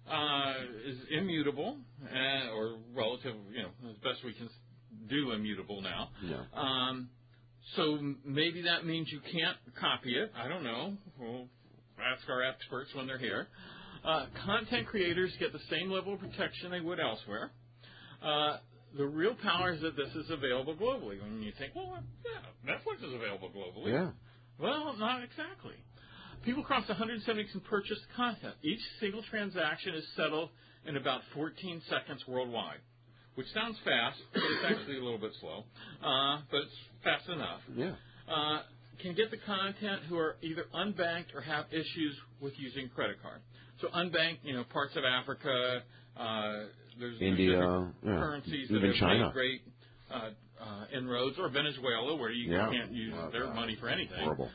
is immutable or relative, as best we can do immutable now. Yeah. So maybe that means you can't copy it. I don't know. We'll ask our experts when they're here. Content creators get the same level of protection they would elsewhere. The real power is that this is available globally. When you think, well, yeah, Netflix is available globally. Yeah. Well, not exactly. People across 170 can purchase content. Each single transaction is settled in about 14 seconds worldwide, which sounds fast, but it's actually a little bit slow. But it's fast enough. Yeah. Can get the content who are either unbanked or have issues with using credit card. So unbanked, parts of Africa, there's India, currencies even that have China. made great inroads, or Venezuela, where you can't use their money for anything. Horrible.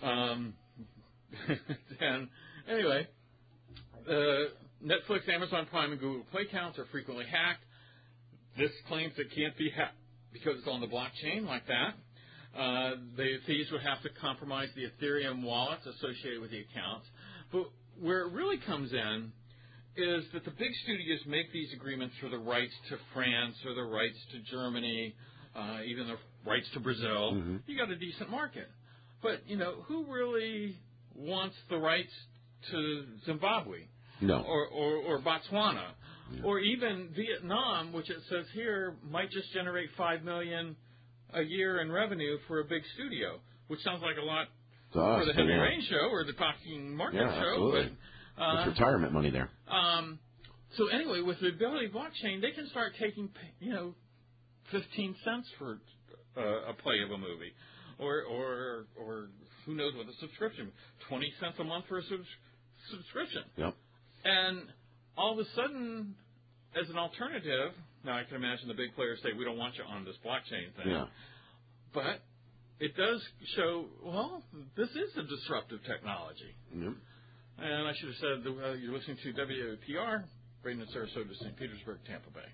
And anyway, Netflix, Amazon Prime, and Google Play accounts are frequently hacked. This claims it can't be hacked because it's on the blockchain like that. The thieves would have to compromise the Ethereum wallets associated with the accounts. But where it really comes in is that the big studios make these agreements for the rights to France or the rights to Germany, even the rights to Brazil. Mm-hmm. You got a decent market. But, who really wants the rights to Zimbabwe? No. Or Botswana? Yeah. Or even Vietnam, which it says here might just generate $5 million a year in revenue for a big studio, which sounds like a lot for the Henry Rain Show or the Talking Market Show. Absolutely. But it's retirement money there. So anyway, with the ability of blockchain, they can start taking 15 cents for a play of a movie, or who knows what the subscription, 20 cents a month for a subscription. Yep. And all of a sudden, as an alternative, now I can imagine the big players say, we don't want you on this blockchain thing. Yeah. But it does show, well, this is a disruptive technology. Yep. And I should have said you're listening to WPR, Braden, Sarasota, St. Petersburg, Tampa Bay.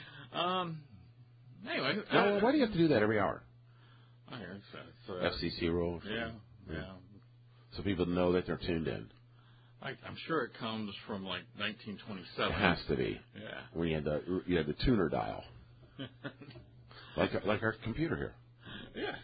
Anyway. Why do you have to do that every hour? I hear it's FCC rule. Yeah. So people know that they're tuned in. I'm sure it comes from like 1927. It has to be. Yeah. When you had the tuner dial, like our computer here. Yeah.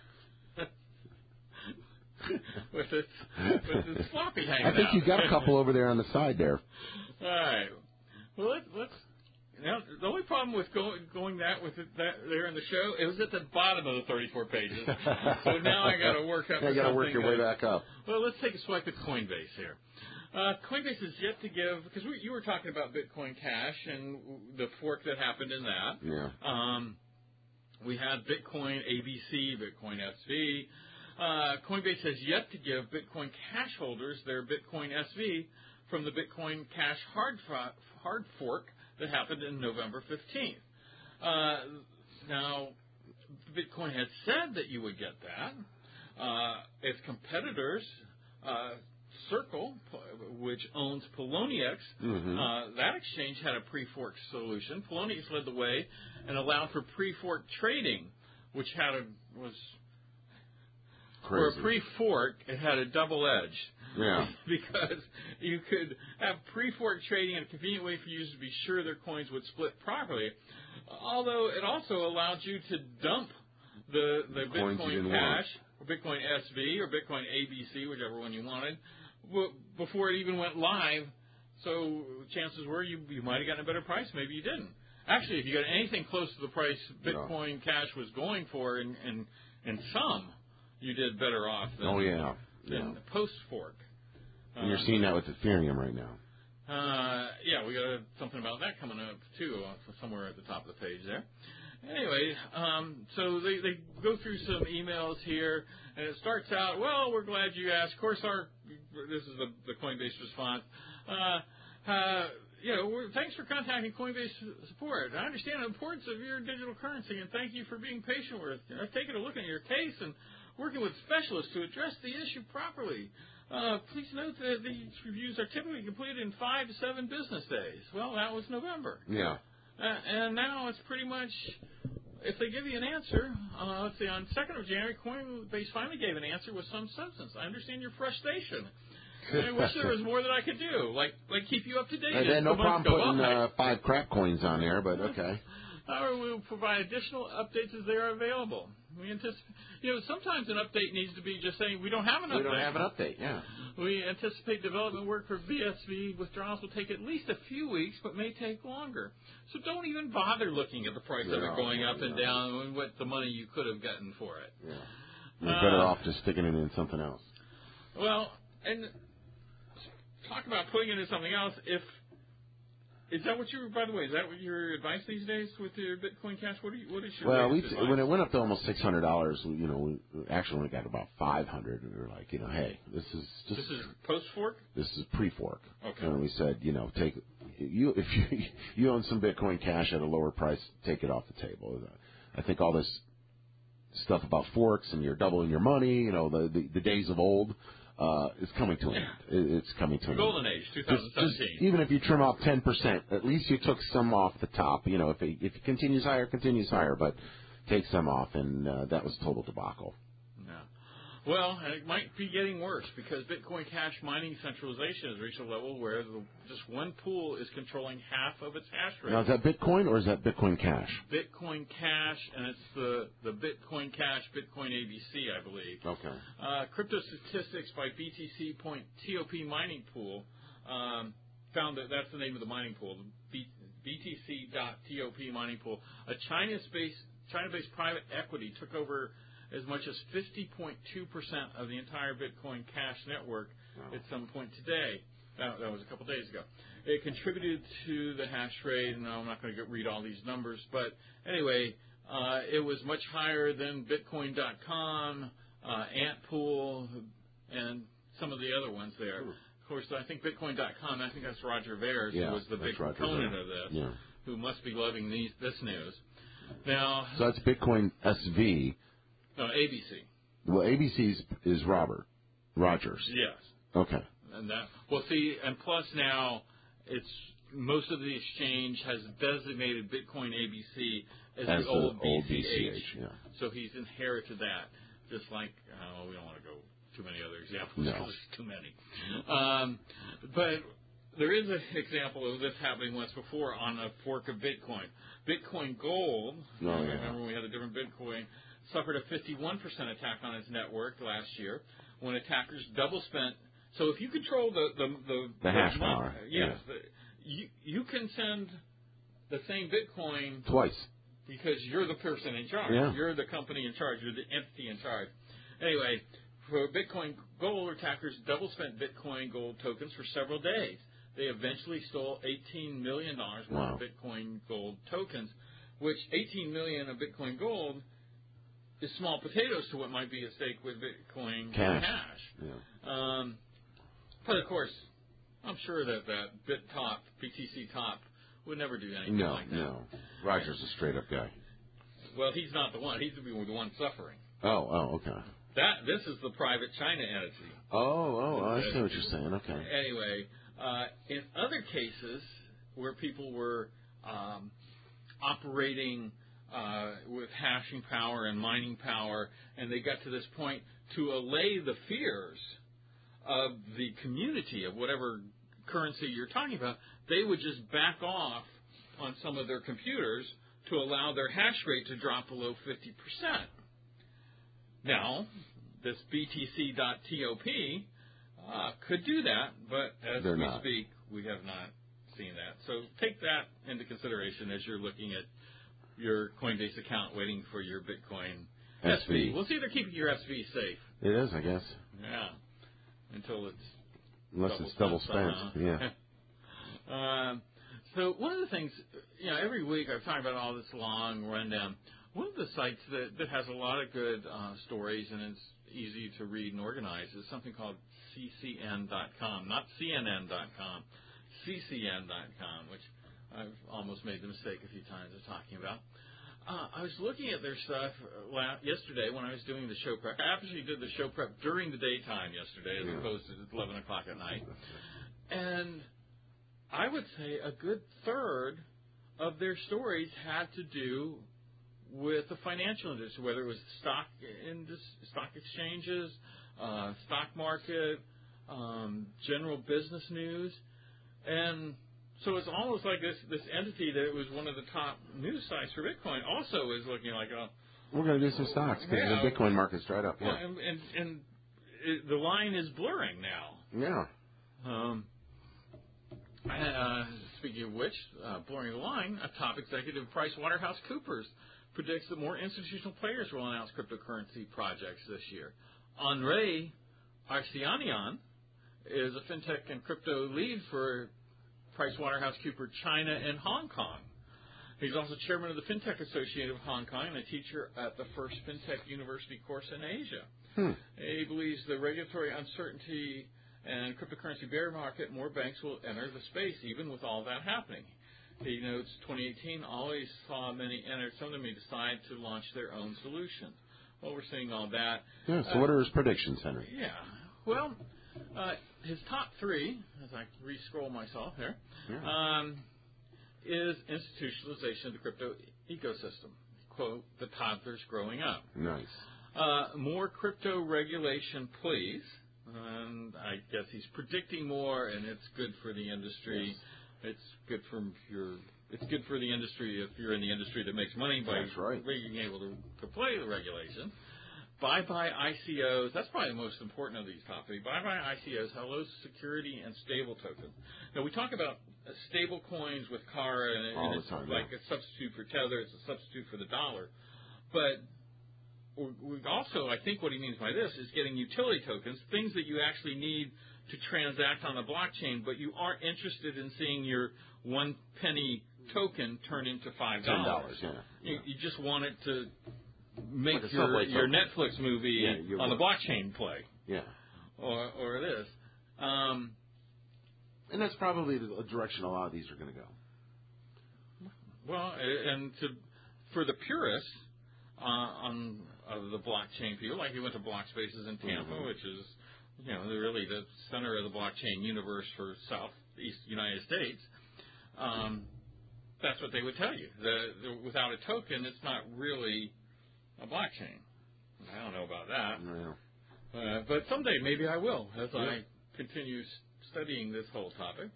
with its floppy hanging out. I think you got a couple over there on the side there. All right. Well, let's. Now, the only problem with going that there in the show, it was at the bottom of the 34 pages. So now I got to work up. You got to work your way back up. Well, let's take a swipe at Coinbase here. Coinbase is yet to give, because you were talking about Bitcoin Cash and the fork that happened in that. Yeah. We had Bitcoin ABC, Bitcoin SV. Coinbase has yet to give Bitcoin Cash holders their Bitcoin SV from the Bitcoin Cash hard fork that happened in November 15th. Now, Bitcoin had said that you would get that. Its competitors, Circle, which owns Poloniex, that exchange had a pre-fork solution. Poloniex led the way and allowed for pre-fork trading, which was crazy. For a pre-fork, it had a double edge. Yeah. Because you could have pre-fork trading in a convenient way for users to be sure their coins would split properly. Although it also allowed you to dump the Bitcoin Cash, or Bitcoin SV, or Bitcoin ABC, whichever one you wanted, before it even went live. So chances were you might have gotten a better price. Maybe you didn't. Actually, if you got anything close to the price Bitcoin Cash was going for in some, you did better off than than post-fork. And you're seeing that with Ethereum right now. Yeah, we got something about that coming up, too, somewhere at the top of the page there. Anyway, so they go through some emails here, and it starts out, well, we're glad you asked. Of course, this is the Coinbase response. Thanks for contacting Coinbase support. I understand the importance of your digital currency, and thank you for being patient with it. I've taken a look at your case and working with specialists to address the issue properly. Please note that these reviews are typically completed in 5 to 7 business days. Well, that was November. Yeah. And now it's pretty much, if they give you an answer, let's see, on 2nd of January, Coinbase finally gave an answer with some substance. I understand your frustration. I wish there was more that I could do, like keep you up to date. I had no problem putting 5 crap coins on there, but okay. However, we will provide additional updates as they are available. We anticipate, sometimes an update needs to be just saying we don't have an update. We don't have an update, yeah. We anticipate development work for BSV withdrawals will take at least a few weeks, but may take longer. So don't even bother looking at the price of it going up and down and what the money you could have gotten for it. Yeah. You're better off just sticking it in something else. Well, and talk about putting it in something else. Is that what by the way, is that what your advice these days with your Bitcoin Cash? What is your advice? When it went up to almost $600, we actually when it got about $500, we were like, hey, this is post-fork? This is pre-fork. Okay. And we said, if you own some Bitcoin Cash at a lower price, take it off the table. I think all this stuff about forks and you're doubling your money, the days of old, it's coming to an end. It's coming to an end. Golden age, 2017. Just, even if you trim off 10%, at least you took some off the top. If it continues higher, but take some off, and that was total debacle. Yeah. Well, and it might be getting worse because Bitcoin Cash mining centralization has reached a level where just one pool is controlling half of its hash rate. Now, is that Bitcoin or is that Bitcoin Cash? Bitcoin Cash, and it's the Bitcoin Cash, Bitcoin ABC, I believe. Okay. Crypto statistics by BTC.top mining pool found that that's the name of the mining pool, the BTC.top mining pool. A China-based private equity took over as much as 50.2% of the entire Bitcoin Cash network at some point today. That was a couple days ago. It contributed to the hash rate, and I'm not going to read all these numbers, but anyway, it was much higher than Bitcoin.com, Antpool, and some of the other ones there. Of course, I think Bitcoin.com, I think that's Roger Ver, who was the big proponent of this, who must be loving this news. Now, so that's Bitcoin SV. No, ABC. Well, ABC is Rogers. Yes. Okay. and that. Well, see, and plus now, it's most of the exchange has designated Bitcoin ABC as the old BCH. Yeah. So he's inherited that. Just like, we don't want to go too many other examples because there's too many. But there is an example of this happening once before on a fork of Bitcoin. Bitcoin Gold, remember when we had a different Bitcoin, suffered a 51% attack on its network last year when attackers double spent. So if you control the hash power, you can send the same Bitcoin twice because you're the person in charge. Yeah. You're the company in charge. You're the entity in charge. Anyway, for Bitcoin Gold, attackers double spent Bitcoin Gold tokens for several days. They eventually stole $18 million worth of Bitcoin Gold tokens, which $18 million of Bitcoin Gold is small potatoes to what might be at stake with Bitcoin Cash. Yeah. But of course, I'm sure that BTC top, would never do anything like that. No. Roger's a straight up guy. Well, he's not the one. He's the one suffering. Oh, okay. This is the private China entity. I see what you're saying. Okay. Anyway, in other cases where people were operating with hashing power and mining power, and they got to this point to allay the fears of the community of whatever currency you're talking about, they would just back off on some of their computers to allow their hash rate to drop below 50%. Now, this BTC.top could do that, but as we speak, we have not seen that. So take that into consideration as you're looking at your Coinbase account waiting for your Bitcoin SV. We'll see if they're keeping your SV safe. It is, I guess. Yeah. Unless it's double spent. Yeah. So one of the things, every week I've talked about all this long rundown. One of the sites that has a lot of good stories and it's easy to read and organize is something called ccn.com, not CNN.com, ccn.com, which I've almost made the mistake a few times of talking about. I was looking at their stuff yesterday when I was doing the show prep. I actually did the show prep during the daytime yesterday as opposed to 11 o'clock at night. And I would say a good third of their stories had to do with the financial industry, whether it was stock exchanges, stock market, general business news. And so it's almost like this entity that was one of the top news sites for Bitcoin also is looking like, we're going to do some stocks because the Bitcoin market's dried up. Yeah. And the line is blurring now. Yeah. Speaking of which, blurring the line, a top executive of PricewaterhouseCoopers predicts that more institutional players will announce cryptocurrency projects this year. Andre Arsianian is a fintech and crypto lead for PricewaterhouseCoopers China and Hong Kong. He's also chairman of the Fintech Association of Hong Kong and a teacher at the first Fintech University course in Asia. He believes the regulatory uncertainty and cryptocurrency bear market, more banks will enter the space, even with all that happening. He notes 2018 always saw many enter. Some of them may decide to launch their own solutions. Well, we're seeing all that. Yeah, so what are his predictions, Henry? Yeah. Well, his top three, as I re-scroll myself here, is institutionalization of the crypto ecosystem. Quote, the toddlers growing up. Nice. More crypto regulation, please. And I guess he's predicting more, and it's good for the industry. Yes. It's good for the industry if you're in the industry that makes money by being able to play the regulation. Bye-bye ICOs. That's probably the most important of these topics. Bye-bye ICOs, hello security and stable tokens. Now, we talk about stable coins with Kara, and it's like a substitute for Tether. It's a substitute for the dollar. But we also, I think what he means by this is getting utility tokens, things that you actually need to transact on the blockchain, but you aren't interested in seeing your 1 penny token turn into $5. $10, You just want it to make like your Netflix movie on the blockchain play. Yeah. Or this. And that's probably the direction a lot of these are going to go. Well, and for the purists of the blockchain people, like he went to Blockspaces in Tampa, which is they're really the center of the blockchain universe for Southeast United States, that's what they would tell you. Without a token, it's not really a blockchain. I don't know about that. No. But someday maybe I will as I continue studying this whole topic.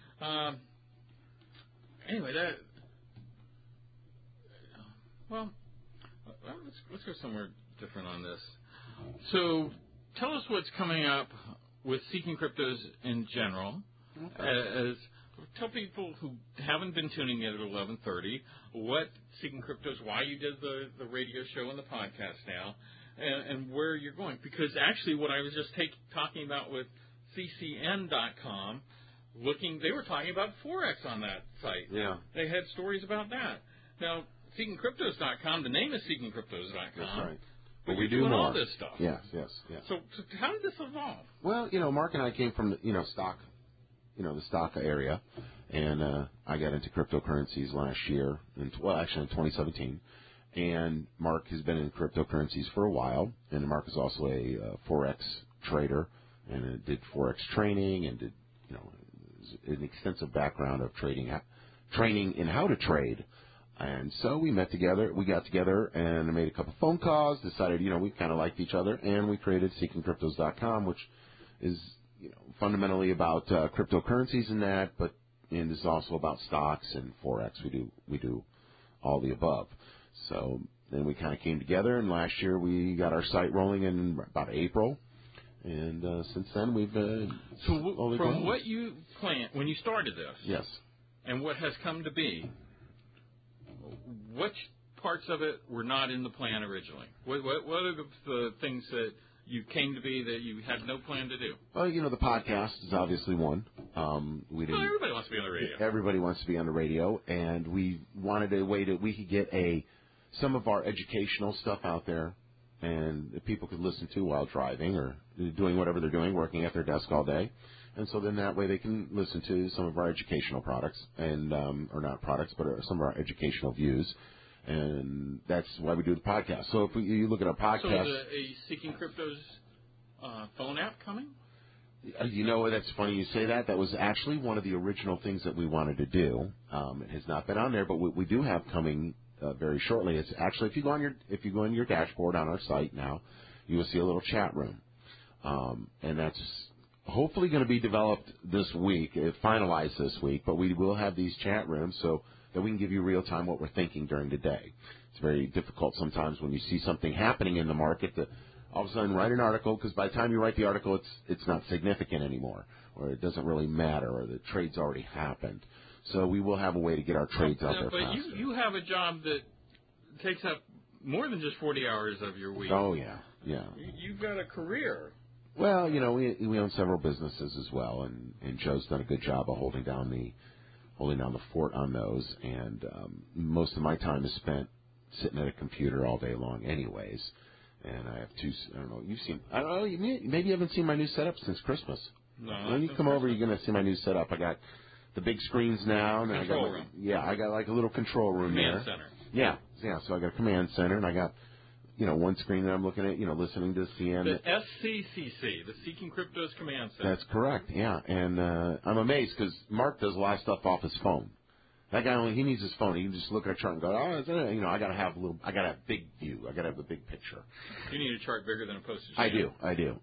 Anyway, let's go somewhere different on this. So tell us what's coming up with Seeking Cryptos in general. Tell people who haven't been tuning in at 11:30 what Seeking Cryptos, why you did the radio show and the podcast now, and where you're going. Because actually what I was just talking about with CCN.com, they were talking about Forex on that site. Yeah. They had stories about that. Now, SeekingCryptos.com, the name is SeekingCryptos.com. That's right. But we you're doing more. all this stuff. Yes. So how did this evolve? Well, Mark and I came from the stock, the stock area, and I got into cryptocurrencies last year, actually in 2017. And Mark has been in cryptocurrencies for a while, and Mark is also a Forex trader, and did Forex training, and did an extensive background of training in how to trade. And so we got together and made a couple phone calls, decided, we kind of liked each other, and we created SeekingCryptos.com, which is, fundamentally about cryptocurrencies and that, and is also about stocks and Forex. We do all the above. So then we kind of came together, and last year we got our site rolling in about April, and since then we've from what you planned when you started this, yes, and what has come to be, which parts of it were not in the plan originally? What are the things that you came to be that you had no plan to do? Well, the podcast is obviously one. Everybody wants to be on the radio. Everybody wants to be on the radio, and we wanted a way that we could get some of our educational stuff out there, and that people could listen to while driving or doing whatever they're doing, working at their desk all day. And so then that way they can listen to some of our educational products, and or not products, but some of our educational views. And that's why we do the podcast. So if you look at our podcast... So is a Seeking Cryptos phone app coming? That's funny you say that. That was actually one of the original things that we wanted to do. It has not been on there, but what we do have coming very shortly. It's actually, if you go on your dashboard on our site now, you will see a little chat room. And that's hopefully going to be developed this week, finalized this week, but we will have these chat rooms so that we can give you real time what we're thinking during the day. It's very difficult sometimes when you see something happening in the market to all of a sudden write an article, because by the time you write the article, it's not significant anymore, or it doesn't really matter, or the trade's already happened. So we will have a way to get our trades out there faster. But you have a job that takes up more than just 40 hours of your week. Oh, yeah. You've got a career. Well, we own several businesses as well, and Joe's done a good job of holding down the fort on those, and most of my time is spent sitting at a computer all day long anyways. And I have maybe you haven't seen my new setup since Christmas. No. When you come over, you're going to see my new setup. I got the big screens now. And control room. Yeah, I got like a little control room command there. Center. Yeah, so I got a command center, and I got, one screen that I'm looking at, listening to CN. The SCCC, the Seeking Cryptos Command Center. That's correct, yeah. And I'm amazed because Mark does a lot of stuff off his phone. That guy he needs his phone. He can just look at a chart and go, I got to have big view. I got to have the big picture. You need a chart bigger than a postage stamp. I do.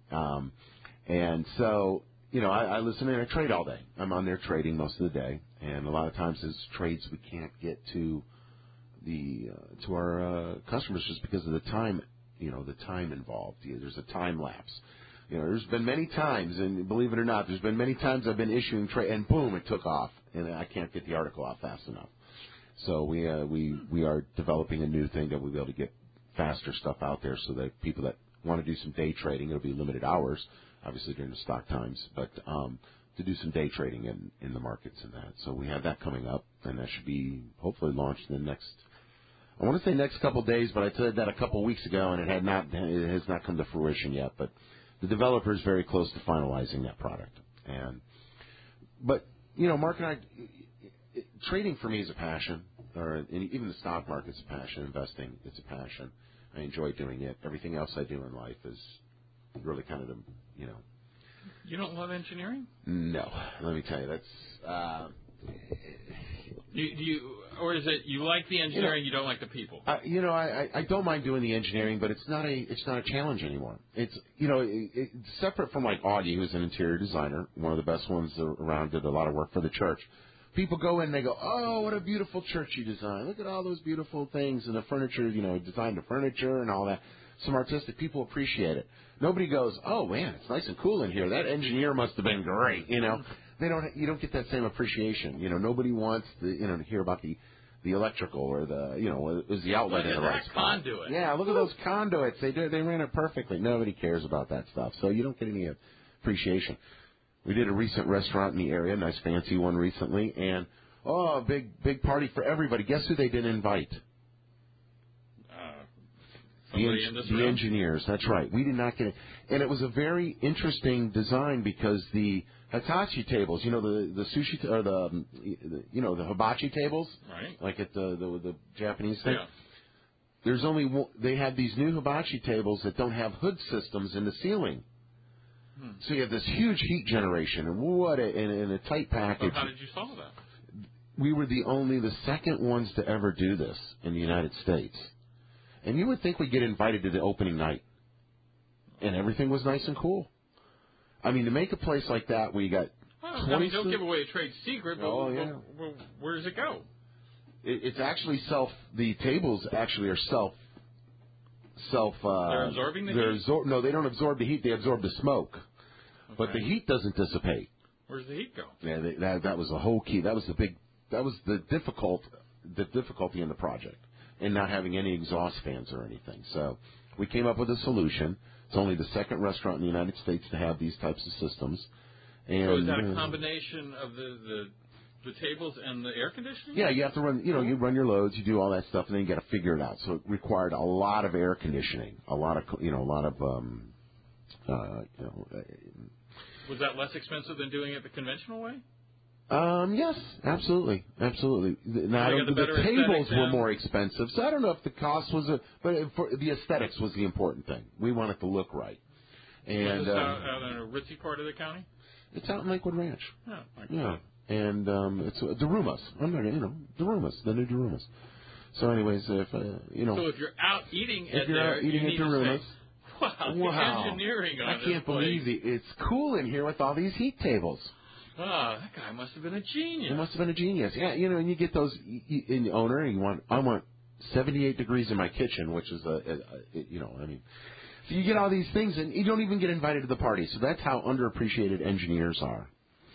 And so, I listen and I trade all day. I'm on there trading most of the day. And a lot of times there's trades we can't get to our customers just because of the time, the time involved. There's a time lapse. There's been many times, and believe it or not, there's been many times I've been issuing trade, and boom, it took off, and I can't get the article out fast enough. So we are developing a new thing that we'll be able to get faster stuff out there, so that people that want to do some day trading, it'll be limited hours, obviously during the stock times, but to do some day trading in the markets and that. So we have that coming up, and that should be hopefully launched in the next. I want to say next couple of days, but I said that a couple of weeks ago, and it has not come to fruition yet. But the developer is very close to finalizing that product. But Mark and I, trading for me is a passion, and even the stock market's a passion. Investing, it's a passion. I enjoy doing it. Everything else I do in life is really kind of You don't love engineering? No. Let me tell you, that's... Or is it you like the engineering, you don't like the people? I don't mind doing the engineering, but it's not a challenge anymore. It's it's separate from like Augie, who's an interior designer, one of the best ones around, did a lot of work for the church. People go in and they go, oh, what a beautiful church you designed. Look at all those beautiful things and the furniture, designed the furniture and all that. Some artistic people appreciate it. Nobody goes, oh man, it's nice and cool in here. That engineer must have been great. You don't get that same appreciation. Nobody wants to hear about the electrical or is the outlet in the right spot. Conduit. Yeah, look at those conduits. They ran it perfectly. Nobody cares about that stuff. So you don't get any appreciation. We did a recent restaurant in the area, nice fancy one recently, and a big party for everybody. Guess who they didn't invite? The engineers. That's right. We did not get it, and it was a very interesting design because the Hitachi tables, the sushi or the hibachi tables, right? Like at the Japanese thing. Yeah. There's only one, they have these new hibachi tables that don't have hood systems in the ceiling. So you have this huge heat generation, and in a tight package. So how did you solve that? We were the second ones to ever do this in the United States. And you would think we'd get invited to the opening night. And everything was nice and cool. I mean, to make a place like that where you got... don't give away a trade secret, but where does it go? It's actually the tables actually are they're absorbing the heat? No, they don't absorb the heat. They absorb the smoke. Okay. But the heat doesn't dissipate. Where's the heat go? Yeah, that was the whole key. That was the difficulty in the project, and not having any exhaust fans or anything. So we came up with a solution. It's only the second restaurant in the United States to have these types of systems. And, so is that a combination of the tables and the air conditioning? Yeah, you have to run. You run your loads, you do all that stuff, and then you got to figure it out. So it required a lot of air conditioning, a lot of. Was that less expensive than doing it the conventional way? Yes, absolutely. Now, the tables were more expensive, so I don't know if the cost was but the aesthetics was the important thing. We want it to look right. And was this out in a ritzy part of the county? It's out in Lakewood Ranch. Oh, okay. Yeah. And it's Darumas. I'm not, Darumas, the new Darumas. So, anyways, if So if you're out eating at Darumas, wow, engineering on I can't believe it's cool in here with all these heat tables. Ah, that guy must have been a genius. He must have been a genius. Yeah, and you get those in the owner, and I want 78 degrees in my kitchen, which is so you get all these things, and you don't even get invited to the party. So that's how underappreciated engineers are.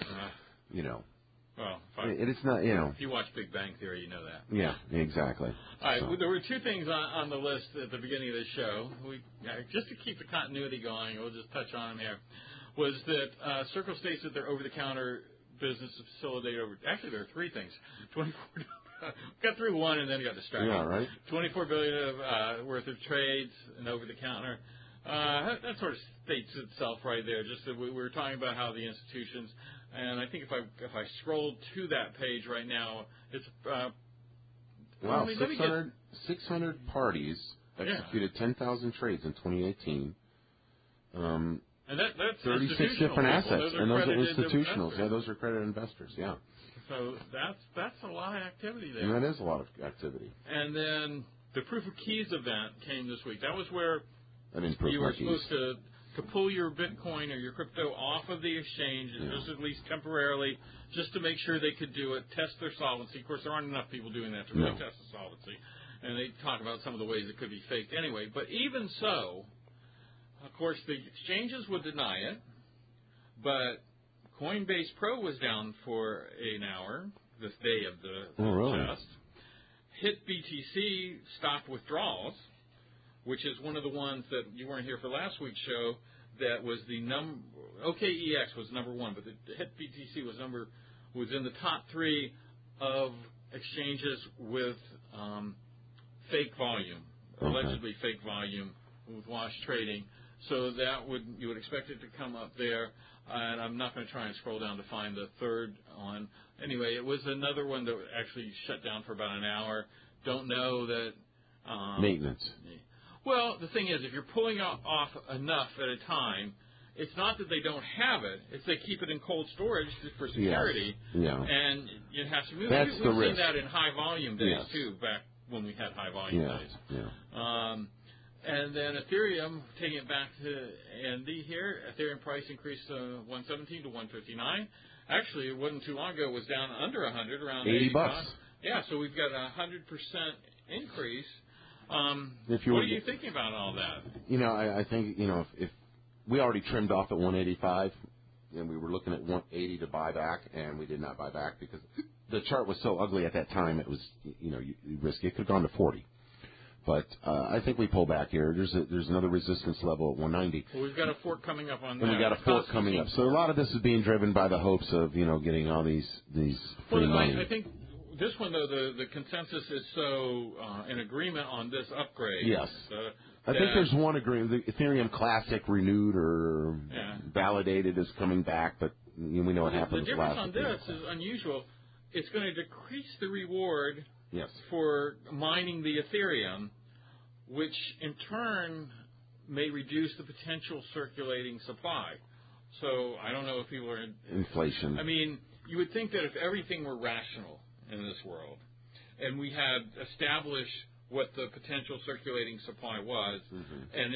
Well, it's not, If you watch Big Bang Theory, you know that. Yeah, exactly. All right, there were two things on the list at the beginning of the show. Just to keep the continuity going, we'll just touch on them here. Was that Circle states that their over-the-counter business facilitated actually there are three things. 24 got through one and then got distracted. Yeah, right. $24 billion worth of trades and over-the-counter. That sort of states itself right there. Just that we were talking about how the institutions, and I think if I scroll to that page right now, it's 600 parties executed 10,000 trades in 2018. And that's 36 different assets, and those are institutionals. Yeah, those are accredited investors. Yeah. So that's a lot of activity there. And that is a lot of activity. And then the Proof of Keys event came this week. That was where you were supposed to pull your Bitcoin or your crypto off of the exchange, just at least temporarily, just to make sure they could do it, test their solvency. Of course, there aren't enough people doing that to really test the solvency. And they talk about some of the ways it could be faked anyway. But even so, of course, the exchanges would deny it, but Coinbase Pro was down for an hour this day of the test. HitBTC stopped withdrawals, which is one of the ones that you weren't here for last week's show. That was the OKEX was number one, but the HitBTC was in the top three of exchanges with fake volume, allegedly fake volume with wash trading. So you would expect it to come up there, and I'm not going to try and scroll down to find the third one. Anyway, it was another one that actually shut down for about an hour. Don't know that maintenance. Well, the thing is, if you're pulling off enough at a time, it's not that they don't have it; it's they keep it in cold storage for security. Yes. Yeah. And it has to move. That's We've the seen risk. that in high volume days Yes. too, back when we had high volume days. Yeah. And then Ethereum, taking it back to Andy here, Ethereum price increased 117 to 159. Actually, it wasn't too long ago. It was down under 100, around $80. Yeah, so we've got a 100% increase. If you what were, are you thinking about all that? I think, if we already trimmed off at 185, and we were looking at 180 to buy back, and we did not buy back because the chart was so ugly at that time. It was, you risky. It could have gone to 40. But I think we pull back here. There's another resistance level at 190. Well, we've got a fork coming up on that. And we got a fork coming up. So a lot of this is being driven by the hopes of, getting all these free money. I think this one, though, the consensus is so in agreement on this upgrade. Yes. I think there's one agreement. The Ethereum Classic renewed or validated is coming back, but we know what happened. The difference on this is unusual. It's going to decrease the reward for mining the Ethereum, which in turn may reduce the potential circulating supply. So I don't know if people are... Inflation. I mean, you would think that if everything were rational in this world, and we had established what the potential circulating supply was, and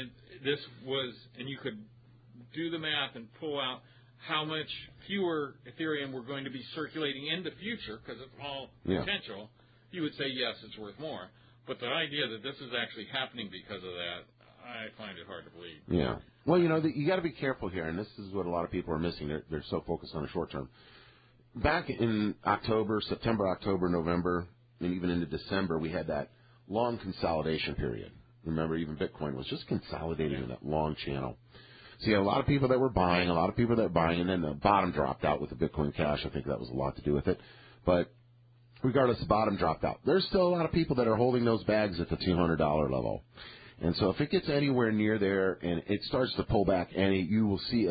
and you could do the math and pull out how much fewer Ethereum were going to be circulating in the future, because it's all potential, you would say, yes, it's worth more. But the idea that this is actually happening because of that, I find it hard to believe. Yeah. Well, you got to be careful here, and this is what a lot of people are missing. They're so focused on the short term. Back in September, October, November, and even into December, we had that long consolidation period. Remember, even Bitcoin was just consolidating in that long channel. So you had a lot of people that were buying, and then the bottom dropped out with the Bitcoin Cash. I think that was a lot to do with it. But regardless, the bottom dropped out. There's still a lot of people that are holding those bags at the $200 level. And so if it gets anywhere near there and it starts to pull back you will see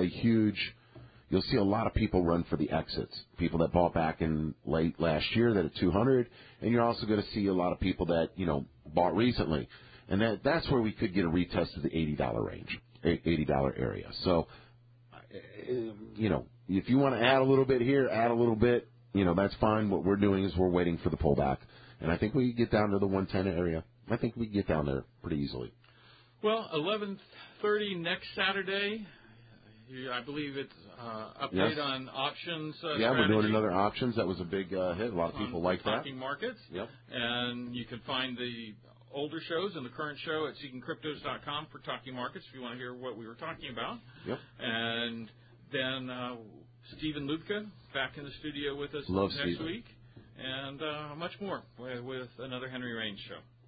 you'll see a lot of people run for the exits. People that bought back in late last year that at 200, and you're also going to see a lot of people that, bought recently. And that's where we could get a retest of the $80 range, $80 area. So, if you want to add a little bit here, add a little bit, that's fine. What we're doing is we're waiting for the pullback. And I think we get down to the 110 area. I think we can get down there pretty easily. Well, 11:30 next Saturday. I believe it's update on options. We're doing another options. That was a big hit. A lot of people like that. Talking Markets. Yep. And you can find the older shows and the current show at seekingcryptos.com for Talking Markets if you want to hear what we were talking about. Yep. And then Stephen Lubka back in the studio with us next week. And much more with another Henry Rains show.